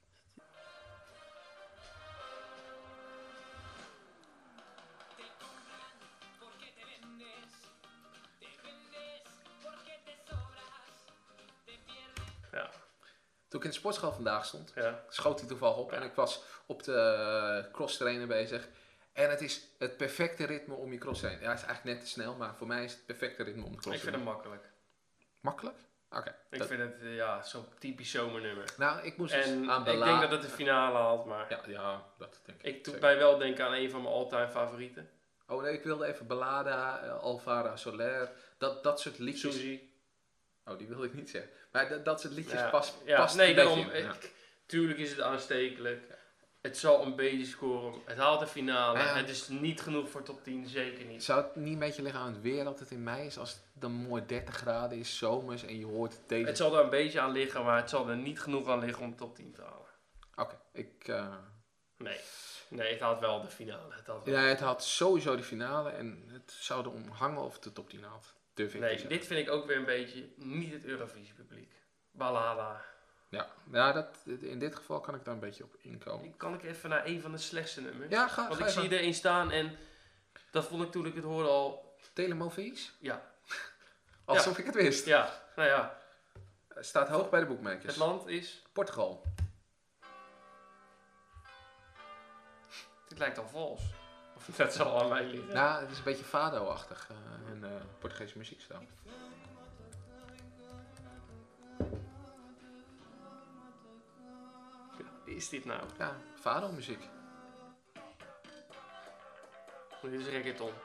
Speaker 1: Ja.
Speaker 2: Toen ik in de sportschool vandaag stond,
Speaker 1: Ja.
Speaker 2: schoot hij toevallig op.
Speaker 1: Ja.
Speaker 2: En ik was op de uh, cross trainer bezig. En het is het perfecte ritme om je cross te trainen. Ja, het is eigenlijk net te snel, maar voor mij is het het perfecte ritme om de cross
Speaker 1: Ik
Speaker 2: te
Speaker 1: vind
Speaker 2: doen.
Speaker 1: hem makkelijk.
Speaker 2: Makkelijk? Oké. Okay,
Speaker 1: Ik
Speaker 2: dat...
Speaker 1: vind het uh, ja, zo'n typisch zomernummer.
Speaker 2: Nou, ik moest
Speaker 1: En
Speaker 2: dus aan
Speaker 1: ik
Speaker 2: bela...
Speaker 1: denk dat het de finale haalt, maar
Speaker 2: Ja, ja, dat denk ik.
Speaker 1: ik doe
Speaker 2: zeker.
Speaker 1: mij wel denken aan een van mijn all-time favorieten.
Speaker 2: Oh nee, ik wilde even Ballada, uh, Alvaro Soler, dat, dat soort liedjes.
Speaker 1: Suzy.
Speaker 2: Oh, die wilde ik niet zeggen. Maar dat, dat soort liedjes
Speaker 1: Ja,
Speaker 2: past,
Speaker 1: ja,
Speaker 2: past
Speaker 1: nee,
Speaker 2: een
Speaker 1: daarom.
Speaker 2: beetje in. Ja.
Speaker 1: Ik, tuurlijk is het aanstekelijk. Het zal een beetje scoren. Het haalt de finale.
Speaker 2: Ja.
Speaker 1: Het is niet genoeg voor top tien, zeker niet.
Speaker 2: Zou het niet een beetje liggen aan het weer dat het in mei is? Als het dan mooi dertig graden is, zomers en je hoort deze...
Speaker 1: Het zal er een beetje aan liggen, maar het zal er niet genoeg aan liggen om de top tien te halen.
Speaker 2: Oké, okay, ik... Uh...
Speaker 1: Nee. Nee, het haalt wel de finale. Het haalt wel.
Speaker 2: Ja, het had sowieso de finale en het zou erom hangen of het de top tien haalt. Durf ik te
Speaker 1: Nee,
Speaker 2: zeggen.
Speaker 1: dit vind ik ook weer een beetje niet het Eurovisie publiek. Ballada.
Speaker 2: Ja, ja dat, in dit geval kan ik daar een beetje op inkomen.
Speaker 1: Kan ik even naar een van de slechtste nummers?
Speaker 2: Ja, ga,
Speaker 1: Want
Speaker 2: ga
Speaker 1: ik
Speaker 2: even.
Speaker 1: zie erin staan en dat vond ik toen ik het hoorde al...
Speaker 2: Telemovies?
Speaker 1: Ja.
Speaker 2: Alsof
Speaker 1: Ja.
Speaker 2: ik het wist.
Speaker 1: Ja, nou ja.
Speaker 2: Staat hoog bij de boekmakers.
Speaker 1: Het land is...
Speaker 2: Portugal.
Speaker 1: Dit lijkt al vals. Of dat zal aan mij liggen.
Speaker 2: Nou, het is een beetje fado-achtig uh, in uh, Portugese muziekstijl.
Speaker 1: Wie is dit nou?
Speaker 2: Ja, fado-muziek.
Speaker 1: Dit is reggaeton.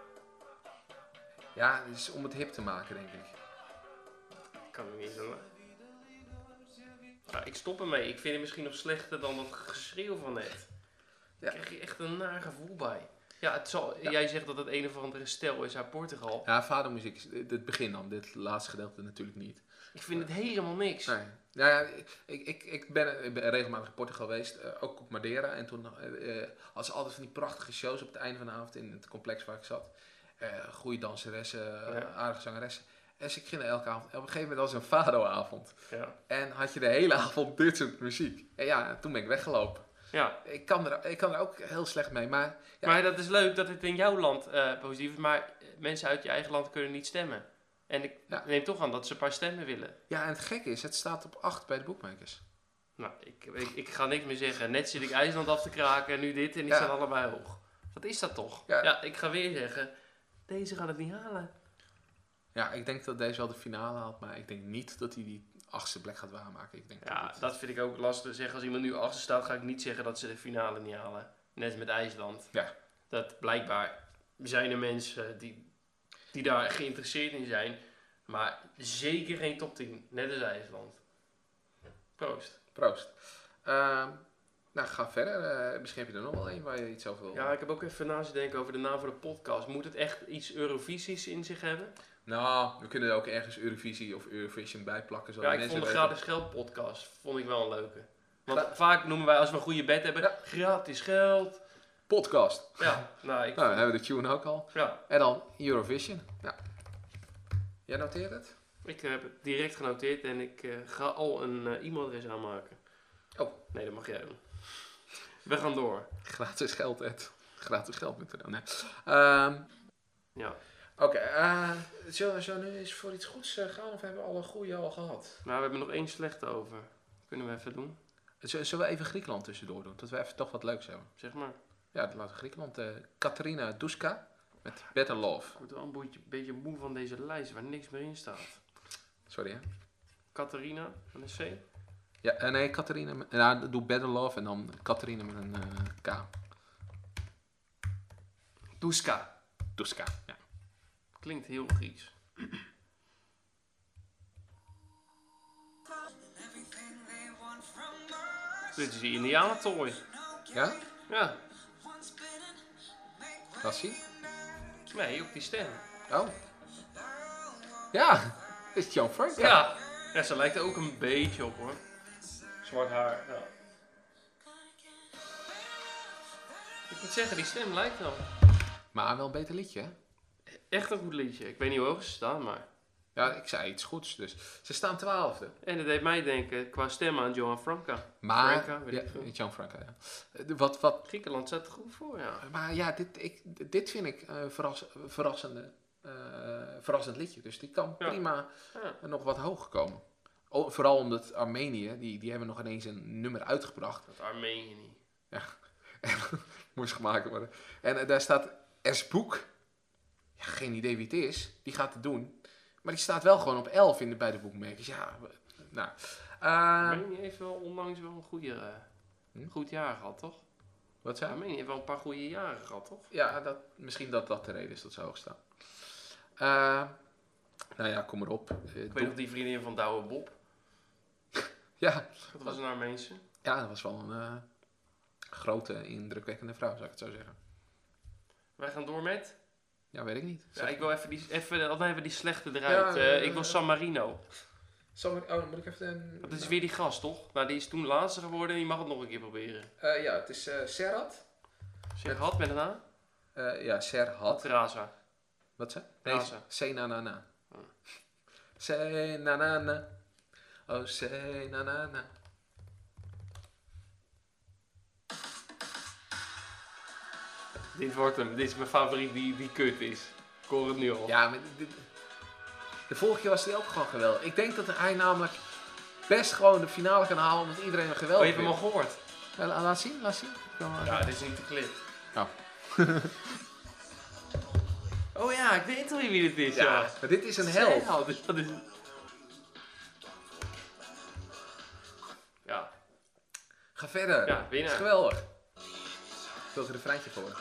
Speaker 2: Ja, het is om het hip te maken, denk ik.
Speaker 1: Kan ik niet doen. Nou, ik stop ermee. Ik vind het misschien nog slechter dan dat geschreeuw van net. Daar
Speaker 2: Ja.
Speaker 1: krijg je echt een naar gevoel bij. Ja, het zal,
Speaker 2: Ja.
Speaker 1: jij zegt dat het een of andere stijl is uit Portugal.
Speaker 2: Ja, fado-muziek is het begin dan. Dit laatste gedeelte natuurlijk niet.
Speaker 1: Ik vind het helemaal niks.
Speaker 2: Nee. Nou ja, ik, ik, ik, ben, ik ben regelmatig in Portugal geweest, uh, ook op Madeira. En toen uh, hadden ze altijd van die prachtige shows op het einde van de avond in het complex waar ik zat. Uh, goede danseressen, uh,
Speaker 1: Ja.
Speaker 2: aardige zangeressen. En dus ik ging er elke avond. Op een gegeven moment was het een fado-avond.
Speaker 1: Ja.
Speaker 2: En had je de hele avond dit soort muziek. En ja, toen ben ik weggelopen.
Speaker 1: Ja.
Speaker 2: Ik kan er, ik kan er ook heel slecht mee, maar... Ja,
Speaker 1: Maar dat is leuk dat het in jouw land uh, positief is, maar mensen uit je eigen land kunnen niet stemmen. En ik
Speaker 2: Ja.
Speaker 1: neem toch aan dat ze een paar stemmen willen.
Speaker 2: ja, en het gekke is, het staat op acht bij de boekmakers.
Speaker 1: Nou, ik, ik, ik ga niks meer zeggen. Net zit ik IJsland af te kraken en nu dit en die
Speaker 2: Ja.
Speaker 1: staan allebei hoog. Wat is dat toch?
Speaker 2: Ja.
Speaker 1: Ja, ik ga weer zeggen, deze gaat het niet halen.
Speaker 2: Ja, ik denk dat deze wel de finale haalt, maar ik denk niet dat hij die achtste plek gaat waarmaken. Ik denk
Speaker 1: Ja,
Speaker 2: dat
Speaker 1: dat vind ik ook lastig te zeggen. Als iemand nu achter staat, ga ik niet zeggen dat ze de finale niet halen. Net als met IJsland.
Speaker 2: Ja.
Speaker 1: Dat blijkbaar zijn er mensen die, die daar geïnteresseerd in zijn. Maar zeker geen top tien. Net als IJsland. Proost.
Speaker 2: Proost. Uh, nou, ga verder. Uh, misschien heb je er nog wel één waar je iets over wil.
Speaker 1: Ja, ik heb ook even na te denken over de naam voor de podcast. Moet het echt iets Eurovisisch in zich hebben?
Speaker 2: Nou, we kunnen er ook ergens Eurovisie of Eurovision bij plakken.
Speaker 1: Ja, ik
Speaker 2: mensen
Speaker 1: vond de
Speaker 2: weten-
Speaker 1: gratis geld podcast vond ik wel een leuke. Want
Speaker 2: Gra-
Speaker 1: vaak noemen wij als we een goede bed hebben,
Speaker 2: Ja.
Speaker 1: gratis geld.
Speaker 2: Podcast.
Speaker 1: Ja, nou, ik,
Speaker 2: Nou, dan hebben we de tune ook al.
Speaker 1: ja,
Speaker 2: En dan Eurovision. Ja. Jij noteert het?
Speaker 1: ik heb het direct genoteerd en ik uh, ga al een uh, e-mailadres aanmaken.
Speaker 2: Oh.
Speaker 1: Nee, dat mag jij doen. We gaan door.
Speaker 2: Gratis geld, Ed. Gratis geld punt n l. Nee. Um,
Speaker 1: Ja.
Speaker 2: Oké, okay, uh, zullen we zo nu eens voor iets goeds uh, gaan of hebben we alle goede al gehad?
Speaker 1: Nou, we hebben nog één slechte over. Kunnen we even doen?
Speaker 2: Z- Zullen we even Griekenland tussendoor doen? Dat we even toch wat leuks hebben.
Speaker 1: Zeg maar.
Speaker 2: Ja, dat laat Griekenland. Uh, Katerina Duska met Better Love.
Speaker 1: Ik word wel een beetje, beetje moe van deze lijst waar niks meer in staat.
Speaker 2: Sorry hè.
Speaker 1: Katerina, met een C?
Speaker 2: Ja, uh, nee, Katerina. Met, nou, doe Better Love en dan Katerina met een uh, K.
Speaker 1: Duska.
Speaker 2: Duska, ja.
Speaker 1: Klinkt heel Grieks. Dit is die Indianentooi.
Speaker 2: Ja?
Speaker 1: Ja.
Speaker 2: Laat zien.
Speaker 1: Nee, op die stem.
Speaker 2: Oh. Ja, is het Jan Frank?
Speaker 1: Ja. Ja, ze lijkt er ook een beetje op hoor. Zwart haar, ja. Ik moet zeggen, die stem lijkt wel.
Speaker 2: Maar wel een beter liedje, hè?
Speaker 1: Echt een goed liedje. Ik weet niet hoe hoog ze staan, maar...
Speaker 2: Ja, ik zei iets goeds, dus ze staan twaalfde.
Speaker 1: En dat deed mij denken qua stem aan Johan Franca.
Speaker 2: Maar,
Speaker 1: Franca, weet
Speaker 2: ja,
Speaker 1: ik veel.
Speaker 2: Jan Franca, ja. Uh, Wat, wat,
Speaker 1: Griekenland staat er goed voor, ja.
Speaker 2: maar ja, dit, ik, dit vind ik een uh, verras, verrassende, uh, verrassend liedje. Dus die kan
Speaker 1: Ja.
Speaker 2: prima
Speaker 1: Ja.
Speaker 2: nog wat hoger komen. O, vooral omdat Armenië, die, die hebben nog ineens een nummer uitgebracht.
Speaker 1: Dat Armenië niet.
Speaker 2: Ja, moest gemaakt worden. En uh, daar staat Esboek. Ja, geen idee wie het is. Die gaat het doen. Maar die staat wel gewoon op elf in de beide boekmakers. Ja, nou. Uh,
Speaker 1: Armenië heeft wel onlangs wel een goede, uh,
Speaker 2: Hm?
Speaker 1: goed jaar gehad, toch?
Speaker 2: wat zei je?
Speaker 1: Armenië heeft wel een paar goede jaren gehad, toch?
Speaker 2: Ja, dat, misschien dat dat de reden is dat ze hoog staan. Uh, nou ja, kom erop. Uh,
Speaker 1: Ik weet nog die vriendin van Douwe Bob.
Speaker 2: ja,
Speaker 1: Dat was een Armeense.
Speaker 2: ja, dat was wel een uh, grote, indrukwekkende vrouw, zou ik het zo zeggen.
Speaker 1: Wij gaan door met...
Speaker 2: Ja, weet ik niet.
Speaker 1: Ja, ik wil even die, even, dan even die slechte eruit.
Speaker 2: Ja,
Speaker 1: Uh,
Speaker 2: uh,
Speaker 1: ik wil San Marino.
Speaker 2: Zal ik, oh, moet ik even... Een,
Speaker 1: Dat is weer die gast, toch? Nou, die is toen laatste geworden en die mag het nog een keer proberen.
Speaker 2: Uh, ja, het is uh, Serhat.
Speaker 1: Zeg had met een A?
Speaker 2: Uh, ja, Serhat.
Speaker 1: Terasa.
Speaker 2: Wat zei?
Speaker 1: Raza.
Speaker 2: Nee, Se-na-na-na.
Speaker 1: Oh.
Speaker 2: Se-na-na-na. Oh, se-na-na-na.
Speaker 1: Dit wordt hem. Dit is mijn favoriet die, die kut is. Ik hoor het nu al.
Speaker 2: Ja, maar dit, de vorige keer was hij ook gewoon geweldig. Ik denk dat hij namelijk best gewoon de finale kan halen, omdat iedereen hem geweldig
Speaker 1: Oh, je hebt hem al
Speaker 2: vindt.
Speaker 1: gehoord?
Speaker 2: Ja, la- laat zien, laat zien. Kom maar.
Speaker 1: Ja, dit is niet de clip.
Speaker 2: Oh.
Speaker 1: Oh ja, ik weet al wie dit is.
Speaker 2: Ja,
Speaker 1: Ja.
Speaker 2: maar dit is een held.
Speaker 1: Ja, dus dat is... Ja.
Speaker 2: Ga verder.
Speaker 1: Ja,
Speaker 2: Dat
Speaker 1: winnaar.
Speaker 2: is geweldig. Ik wil er een refreintje voor.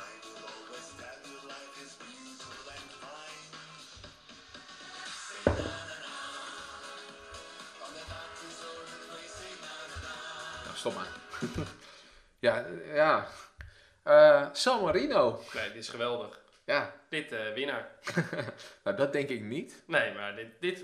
Speaker 2: Nou, stop maar. ja, ja. Uh, San Marino.
Speaker 1: Nee, dit is geweldig.
Speaker 2: Ja,
Speaker 1: Dit, uh, winnaar.
Speaker 2: nou dat denk ik niet.
Speaker 1: Nee, maar dit, dit,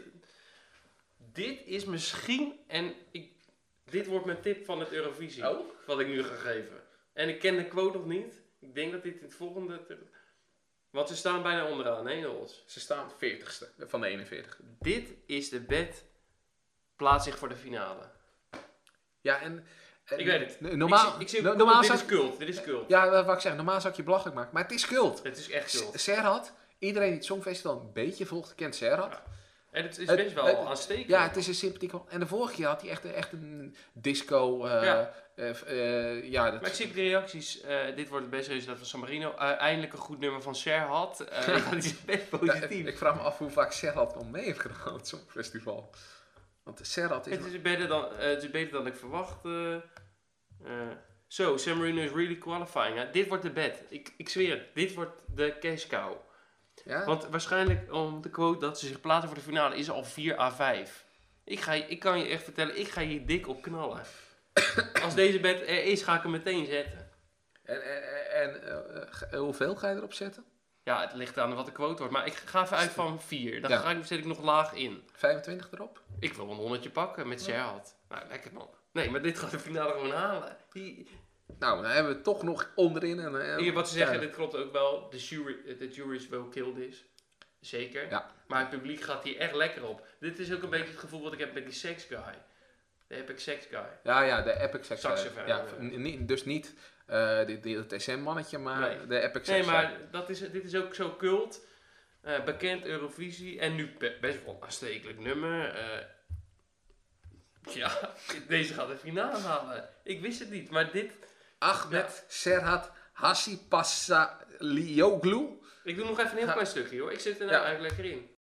Speaker 1: dit is misschien, en ik, dit wordt mijn tip van het Eurovisie,
Speaker 2: Oh?
Speaker 1: wat ik nu ga geven. En ik ken de quote nog niet. Ik denk dat dit in het volgende, want ze staan bijna onderaan, hè jongens.
Speaker 2: Ze staan veertigste van de eenenveertig.
Speaker 1: Dit is de bed, plaats zich voor de finale.
Speaker 2: Ja, en... en
Speaker 1: Ik weet het.
Speaker 2: n- Normaal,
Speaker 1: ik zie, ik zie,
Speaker 2: no-
Speaker 1: dit
Speaker 2: normaal
Speaker 1: is
Speaker 2: zou ik-
Speaker 1: cult, dit is cult.
Speaker 2: Ja, wat ik zeg, normaal zou ik je belachelijk maken, maar het is cult.
Speaker 1: Het is echt cult.
Speaker 2: Serhat, iedereen die het Songfestival een beetje volgt, kent Serhat.
Speaker 1: Ja. En het is
Speaker 2: Het-
Speaker 1: best wel
Speaker 2: het-
Speaker 1: aanstekelijk.
Speaker 2: Ja, het is een sympathieke... En de vorige keer had hij echt, echt een disco... Uh,
Speaker 1: Ja.
Speaker 2: uh, uh, ja, dat...
Speaker 1: Maar ik zie op de reacties, uh, dit wordt het beste resultaat van San Marino. Uh, eindelijk een goed nummer van Serhat. Uh, ja, die is best
Speaker 2: Ja,
Speaker 1: positief.
Speaker 2: ik vraag me af hoe vaak Serhat al mee heeft gedaan op het Songfestival. Want Serhat is...
Speaker 1: Het is beter dan, uh, het is beter dan ik verwachtte. Uh, so, San Marino is really qualifying. Hè? Dit wordt de bet. Ik, ik zweer het. Dit wordt de cash cow.
Speaker 2: Ja?
Speaker 1: Want waarschijnlijk, om de quote dat ze zich plaatsen voor de finale, is al vier à vijf. Ik, ga, je- ik kan je echt vertellen, ik ga hier dik op knallen. Als deze bet er is, ga ik hem meteen zetten.
Speaker 2: En, en, en uh, uh, hoeveel ga je erop zetten?
Speaker 1: Ja, het ligt aan wat de quote wordt. Maar ik ga even uit van vier. Dan
Speaker 2: Ja.
Speaker 1: ga ik, zet ik nog laag in.
Speaker 2: vijfentwintig erop?
Speaker 1: Ik wil een honderdje pakken met Serhat. Nou, lekker man. Nee, maar dit gaat de finale gewoon halen. Die,
Speaker 2: Nou, dan hebben we het toch nog onderin. En, uh,
Speaker 1: ik heb wat ze zeggen,
Speaker 2: ja.
Speaker 1: dit klopt ook wel. De jury, de jury is wel killed is. Zeker.
Speaker 2: Ja.
Speaker 1: Maar het publiek gaat hier echt lekker op. Dit is ook een beetje het gevoel wat ik heb met die sex guy. De epic sex guy.
Speaker 2: Ja, ja, de Epic Sex.
Speaker 1: Saxofoon,
Speaker 2: Ja,
Speaker 1: ja.
Speaker 2: n- niet- dus niet uh, die, die, het S M-mannetje, maar
Speaker 1: Nee.
Speaker 2: de Epic Sex.
Speaker 1: Nee, maar dat is, dit is ook zo cult. Uh, bekend Eurovisie. En nu be- best wel een aanstekelijk nummer. Uh, ja, deze gaat de finale halen. Ik wist het niet, maar dit...
Speaker 2: Ahmed Serhat Hashipasalioglu.
Speaker 1: Ik doe nog even een heel
Speaker 2: Ja.
Speaker 1: klein stukje hoor. Ik zit er nou
Speaker 2: Ja.
Speaker 1: eigenlijk lekker in.